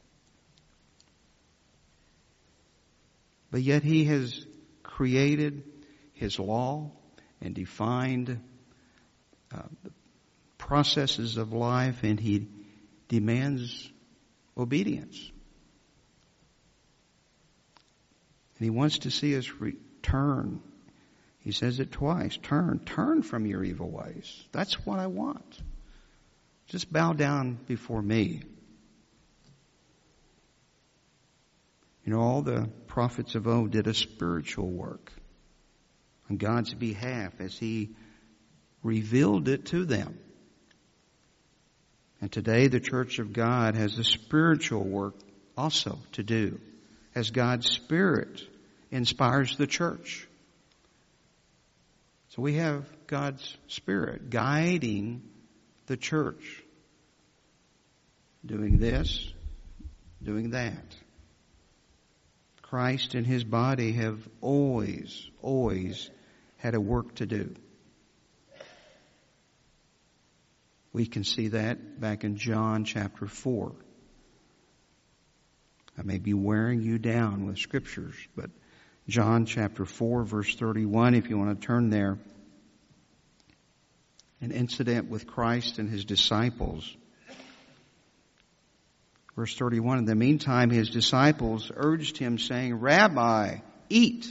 But yet he has created his law and defined uh, the processes of life, and he demands obedience. And he wants to see us return. He says it twice. Turn. Turn from your evil ways. That's what I want. Just bow down before me. You know, all the prophets of old did a spiritual work on God's behalf as he revealed it to them. And today the Church of God has a spiritual work also to do, as God's Spirit inspires the church. So we have God's Spirit guiding the church, doing this, doing that. Christ and his body have always, always had a work to do. We can see that back in John chapter four. I may be wearing you down with scriptures, but John chapter four, verse thirty-one, if you want to turn there. An incident with Christ and his disciples. Verse thirty-one, in the meantime, his disciples urged him, saying, Rabbi, eat.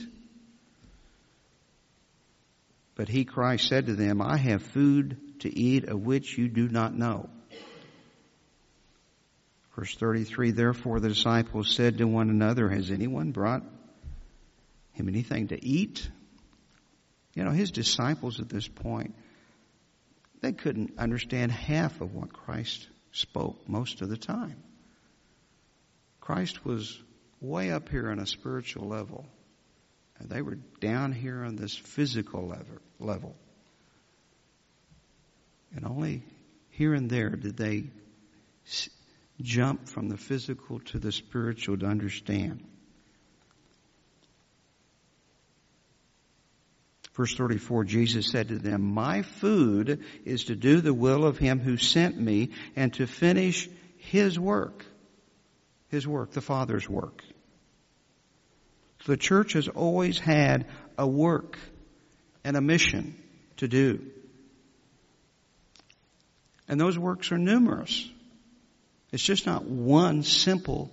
But he, Christ, said to them, I have food to eat of which you do not know. Verse thirty-three, therefore the disciples said to one another, has anyone brought him anything to eat? You know, his disciples at this point, they couldn't understand half of what Christ spoke most of the time. Christ was way up here on a spiritual level, and they were down here on this physical level. And only here and there did they jump from the physical to the spiritual to understand. Verse thirty-four, Jesus said to them, my food is to do the will of him who sent me and to finish his work. His work, the Father's work. So the church has always had a work and a mission to do. And those works are numerous. It's just not one simple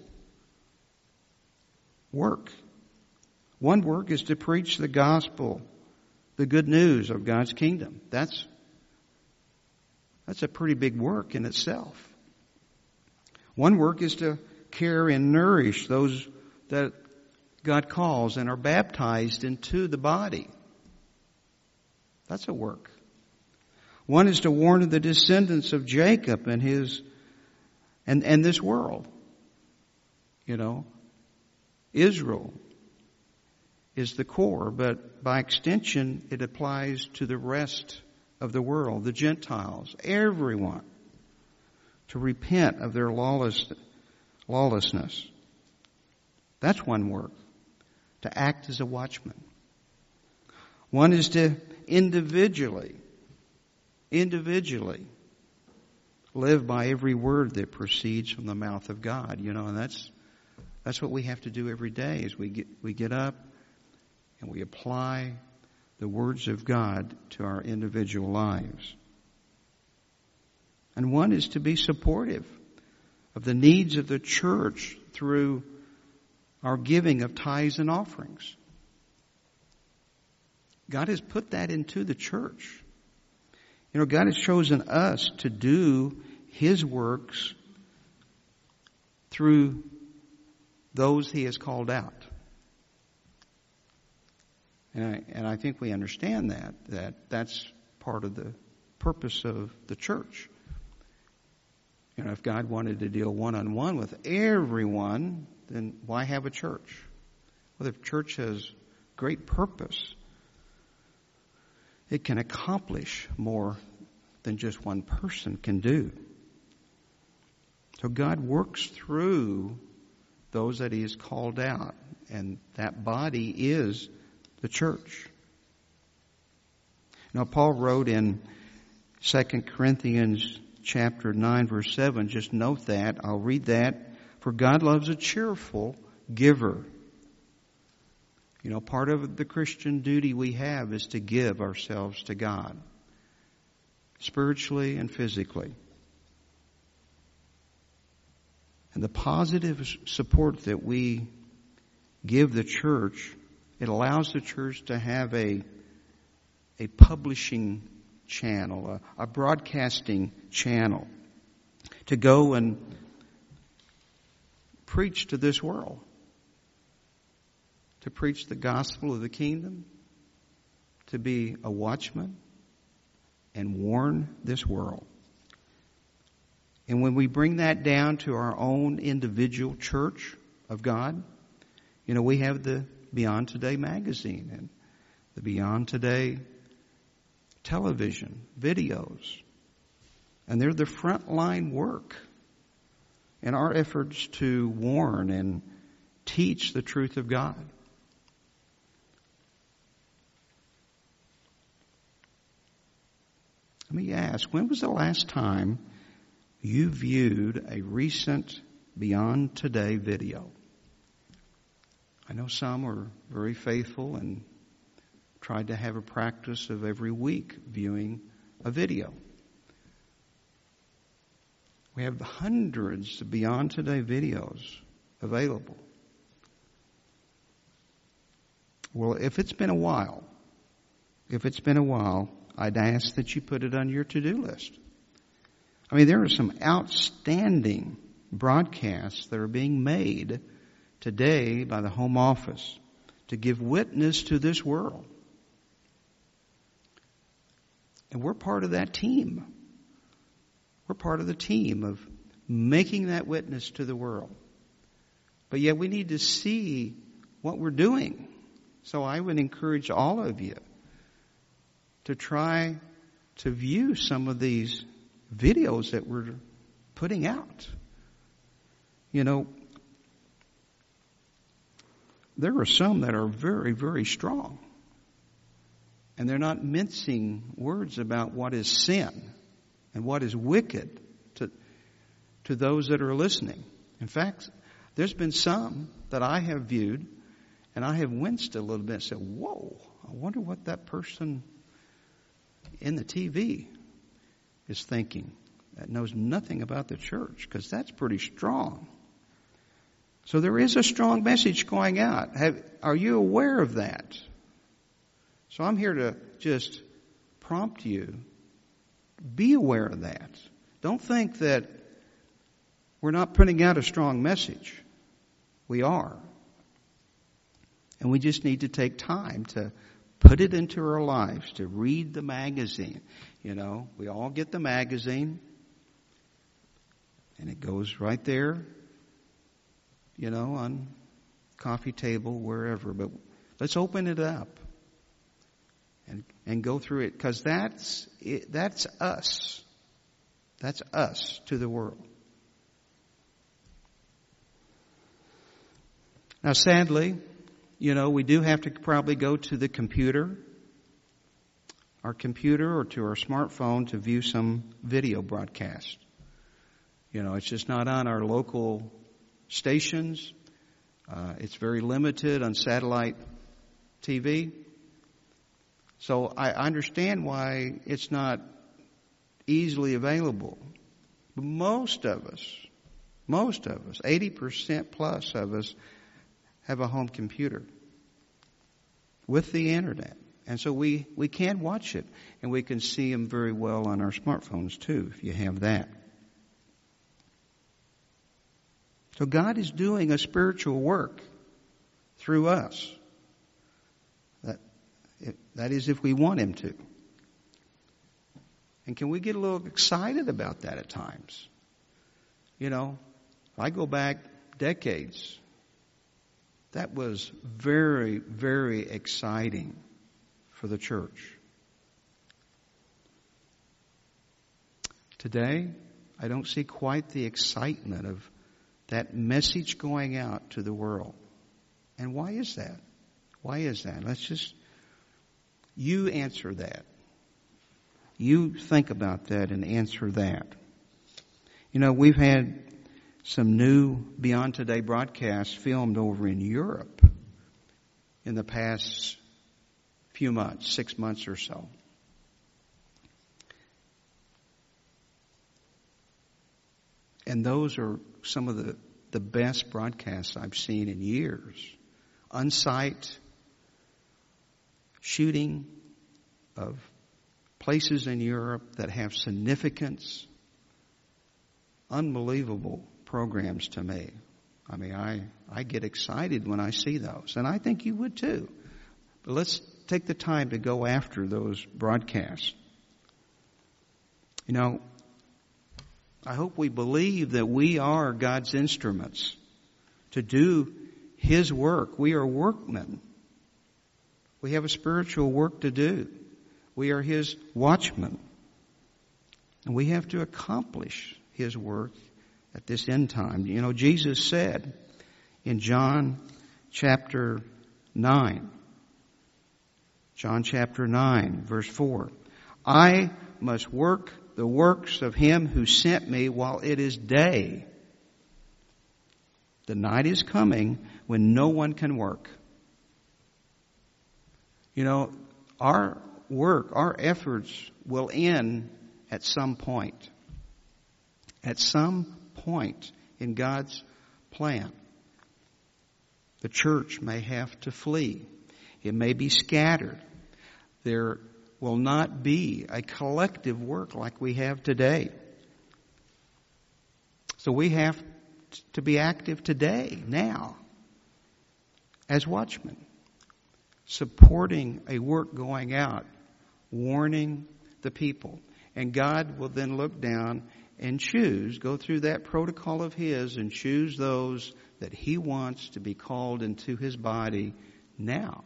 work. One work is to preach the gospel, the good news of God's kingdom. That's, that's a pretty big work in itself. One work is to care and nourish those that God calls and are baptized into the body. That's a work. One is to warn the descendants of Jacob and his and, and this world. You know, Israel is the core, but by extension it applies to the rest of the world, the Gentiles, everyone, to repent of their lawless, lawlessness. That's one work, to act as a watchman. One is to individually, individually live by every word that proceeds from the mouth of God. You know, and that's that's what we have to do every day. Is we get we get up and we apply the words of God to our individual lives. And one is to be supportive of the needs of the church through our giving of tithes and offerings. God has put that into the church. You know, God has chosen us to do His works through those He has called out. And I, and I think we understand that, that that's part of the purpose of the church. You know, if God wanted to deal one-on-one with everyone, then why have a church? Well, the church has great purpose. It can accomplish more than just one person can do. So God works through those that He has called out, and that body is the church. Now, Paul wrote in Second Corinthians chapter nine, verse seven, just note that. I'll read that. For God loves a cheerful giver. You know, part of the Christian duty we have is to give ourselves to God, spiritually and physically. And the positive support that we give the church, it allows the church to have a, a publishing channel, a, a broadcasting channel, to go and preach to this world. To preach the gospel of the kingdom, to be a watchman, and warn this world. And when we bring that down to our own individual church of God, you know, we have the Beyond Today magazine and the Beyond Today television, videos. And they're the frontline work in our efforts to warn and teach the truth of God. Let me ask, when was the last time you viewed a recent Beyond Today video? I know some are very faithful and tried to have a practice of every week viewing a video. We have hundreds of Beyond Today videos available. Well, if it's been a while, if it's been a while, I'd ask that you put it on your to-do list. I mean, there are some outstanding broadcasts that are being made today by the Home Office to give witness to this world. And we're part of that team. We're part of the team of making that witness to the world. But yet we need to see what we're doing. So I would encourage all of you to try to view some of these videos that we're putting out. You know, there are some that are very, very strong. And they're not mincing words about what is sin and what is wicked to, to those that are listening. In fact, there's been some that I have viewed and I have winced a little bit and said, whoa, I wonder what that person in the T V is thinking that knows nothing about the church, because that's pretty strong. So there is a strong message going out. Have, are you aware of that? So I'm here to just prompt you. Be aware of that. Don't think that we're not putting out a strong message. We are. And we just need to take time to put it into our lives, to read the magazine. You know, we all get the magazine, and it goes right there, you know, on coffee table, wherever. But let's open it up and, and go through it, because that's, it, that's us. That's us to the world. Now, sadly, you know, we do have to probably go to the computer, our computer or to our smartphone to view some video broadcast. You know, it's just not on our local stations. Uh, it's very limited on satellite T V. So I understand why it's not easily available. But most of us, most of us, eighty percent plus of us, have a home computer with the internet. And so we, we can watch it, and we can see them very well on our smartphones too, if you have that. So God is doing a spiritual work through us. That, that is if we want Him to. And can we get a little excited about that at times? You know, I go back decades. That was very, very exciting for the church. Today, I don't see quite the excitement of that message going out to the world. And why is that? Why is that? Let's just, you answer that. You think about that and answer that. You know, we've had some new Beyond Today broadcasts filmed over in Europe in the past few months, six months or so. And those are some of the, the best broadcasts I've seen in years. On-site shooting of places in Europe that have significance. Unbelievable programs to me. I mean, I, I get excited when I see those. And I think you would too. But let's take the time to go after those broadcasts. You know, I hope we believe that we are God's instruments to do His work. We are workmen. We have a spiritual work to do. We are His watchmen. And we have to accomplish His work at this end time. You know, Jesus said in John chapter nine, John chapter nine, verse four, I must work the works of Him who sent me while it is day. The night is coming when no one can work. You know, our work, our efforts will end at some point. At some point in God's plan. The church may have to flee. It may be scattered. There will not be a collective work like we have today. So we have to be active today, now, as watchmen, supporting a work going out, warning the people. And God will then look down and choose, go through that protocol of His and choose those that He wants to be called into His body now.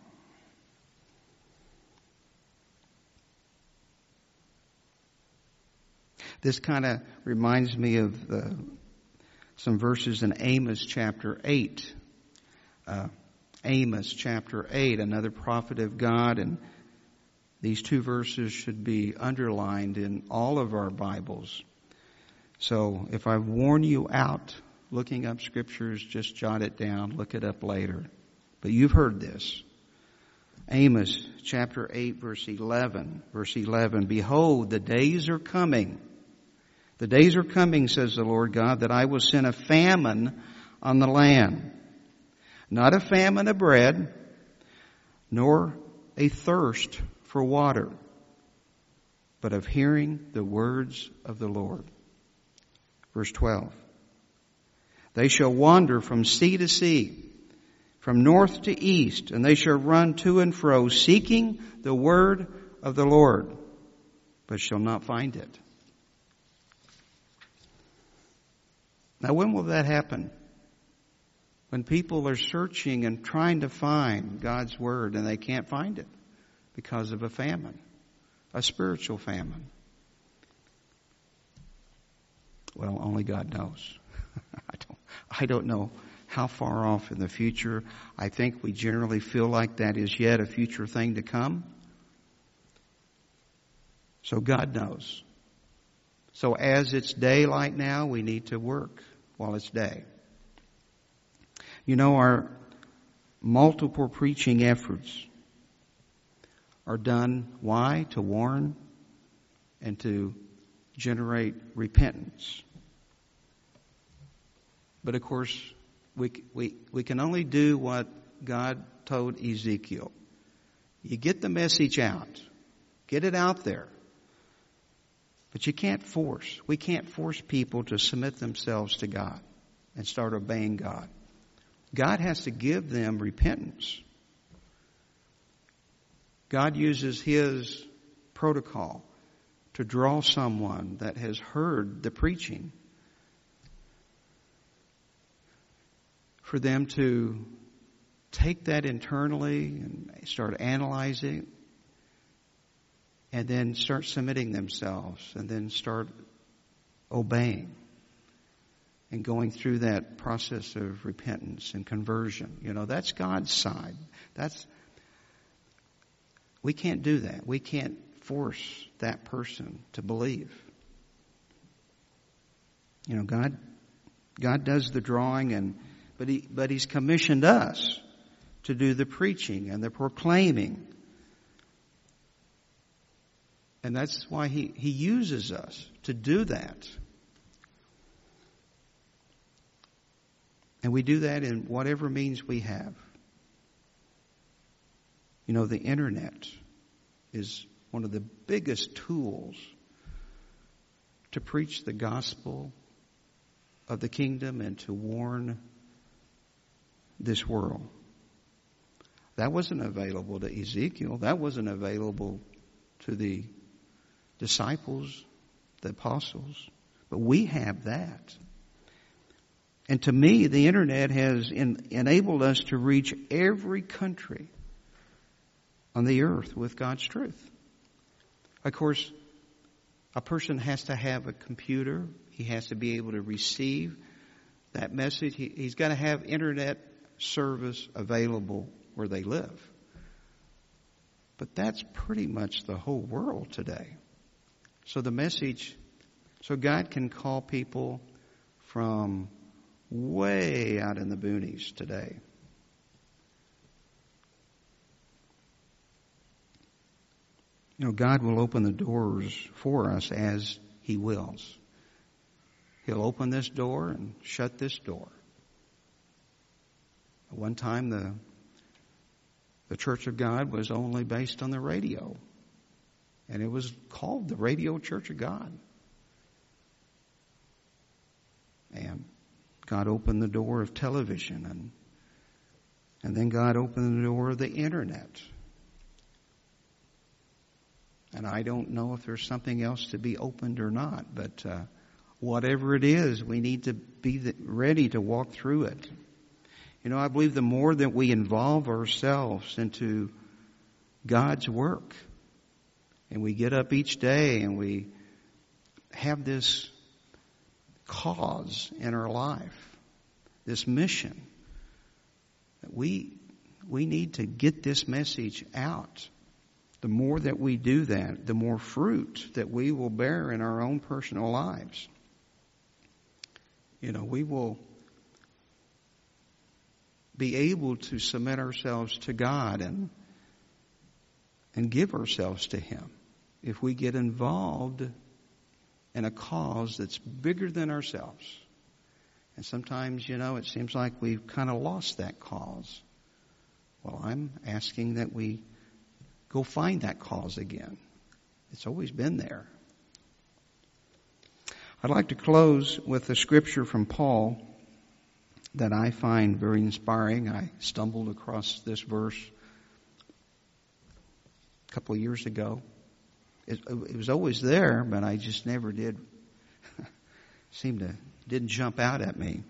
This kind of reminds me of the, some verses in Amos chapter eight. Uh, Amos chapter eight, another prophet of God, and these two verses should be underlined in all of our Bibles. So if I warn you out looking up scriptures, just jot it down, look it up later. But you've heard this. Amos chapter eight, verse eleven. Verse eleven, behold, the days are coming. The days are coming, says the Lord God, that I will send a famine on the land. Not a famine of bread, nor a thirst for water, but of hearing the words of the Lord. Verse twelve. They shall wander from sea to sea, from north to east, and they shall run to and fro, seeking the word of the Lord, but shall not find it. Now, when will that happen? When people are searching and trying to find God's word and they can't find it because of a famine, a spiritual famine. Well, only God knows. I don't, I don't know how far off in the future. I think we generally feel like that is yet a future thing to come. So God knows. So as it's daylight now, we need to work while it's day. You know, our multiple preaching efforts are done, why? To warn and to generate repentance. But of course, we, we, we can only do what God told Ezekiel. You get the message out. Get it out there. But you can't force. We can't force people to submit themselves to God and start obeying God. God has to give them repentance. God uses His protocol to draw someone that has heard the preaching for them to take that internally and start analyzing and then start submitting themselves and then start obeying and going through that process of repentance and conversion. You know, that's God's side. That's, we can't do that. We can't force that person to believe. You know, God, God does the drawing, and but he, but He's commissioned us to do the preaching and the proclaiming. And that's why he, he uses us to do that. And we do that in whatever means we have. You know, the internet is one of the biggest tools to preach the gospel of the kingdom and to warn this world. That wasn't available to Ezekiel. That wasn't available to the disciples, the apostles. But we have that. And to me, the internet has in, enabled us to reach every country on the earth with God's truth. Of course, a person has to have a computer. He has to be able to receive that message. He, he's got to have internet service available where they live. But that's pretty much the whole world today. So the message, so God can call people from way out in the boonies today. You know, God will open the doors for us as He wills. He'll open this door and shut this door. At one time, the the Church of God was only based on the radio. And it was called the Radio Church of God. And God opened the door of television, and and then God opened the door of the internet. And I don't know if there's something else to be opened or not, but uh, whatever it is, we need to be ready to walk through it. You know, I believe the more that we involve ourselves into God's work, and we get up each day and we have this cause in our life, this mission, that we we need to get this message out. The more that we do that, the more fruit that we will bear in our own personal lives. You know, we will be able to submit ourselves to God and and give ourselves to Him if we get involved in a cause that's bigger than ourselves. And sometimes, you know, it seems like we've kind of lost that cause. Well, I'm asking that we go find that cause again. It's always been there. I'd like to close with a scripture from Paul that I find very inspiring. I stumbled across this verse a couple of years ago. It, it was always there, but I just never did, seemed to, didn't jump out at me.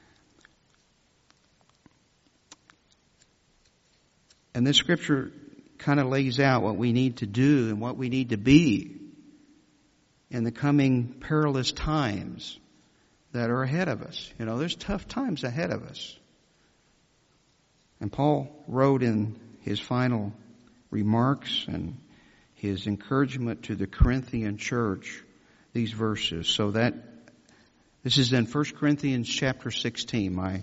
And this scripture kind of lays out what we need to do and what we need to be in the coming perilous times that are ahead of us. You know, there's tough times ahead of us. And Paul wrote in his final remarks and his encouragement to the Corinthian church these verses. So that, this is in First Corinthians chapter sixteen, my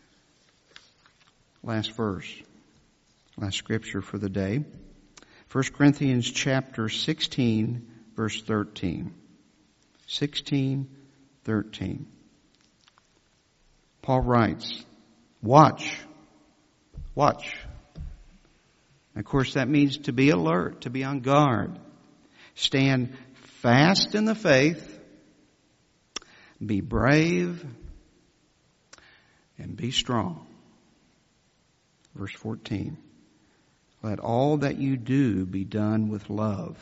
last verse, last scripture for the day. First Corinthians chapter sixteen, verse thirteen. sixteen, thirteen. Paul writes, watch, watch. Of course, that means to be alert, to be on guard. Stand fast in the faith, be brave, and be strong. Verse fourteen. Let all that you do be done with love.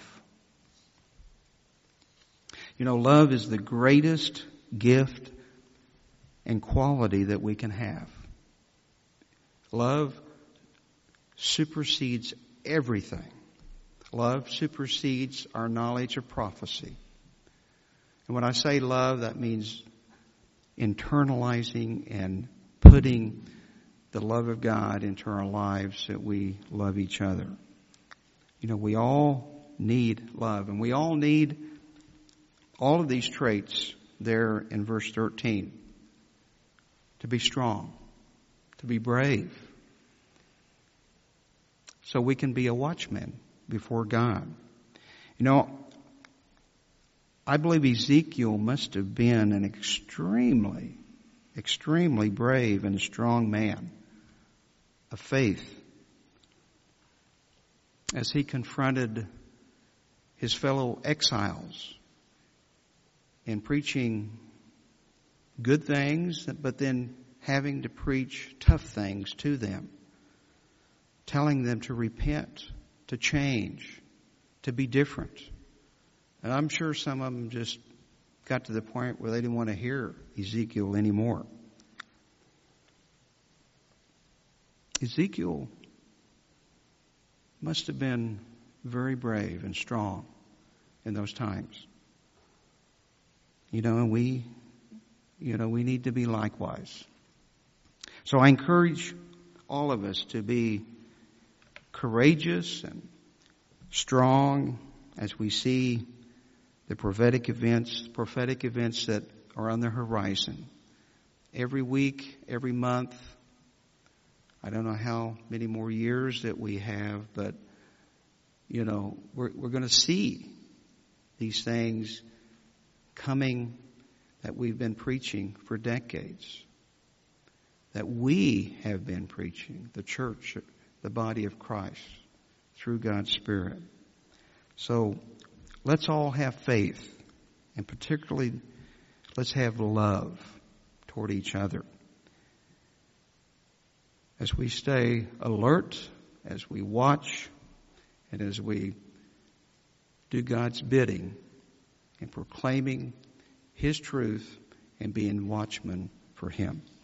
You know, love is the greatest gift and quality that we can have. Love supersedes everything. Love supersedes our knowledge of prophecy. And when I say love, that means internalizing and putting the love of God into our lives, that we love each other. You know, we all need love, and we all need all of these traits there in verse thirteen. To be strong, to be brave, so we can be a watchman before God. You know, I believe Ezekiel must have been an extremely, extremely brave and strong man of faith as he confronted his fellow exiles in preaching good things, but then having to preach tough things to them, telling them to repent, to change, to be different. And I'm sure some of them just got to the point where they didn't want to hear Ezekiel anymore. Ezekiel must have been very brave and strong in those times. You know, and we, you know, we need to be likewise. So I encourage all of us to be courageous and strong as we see the prophetic events, prophetic events that are on the horizon. Every week, every month, I don't know how many more years that we have, but, you know, we're, we're going to see these things coming that we've been preaching for decades, that we have been preaching, the church, the body of Christ, through God's Spirit. So let's all have faith, and particularly let's have love toward each other. As we stay alert, as we watch, and as we do God's bidding in proclaiming His truth and being watchmen for Him.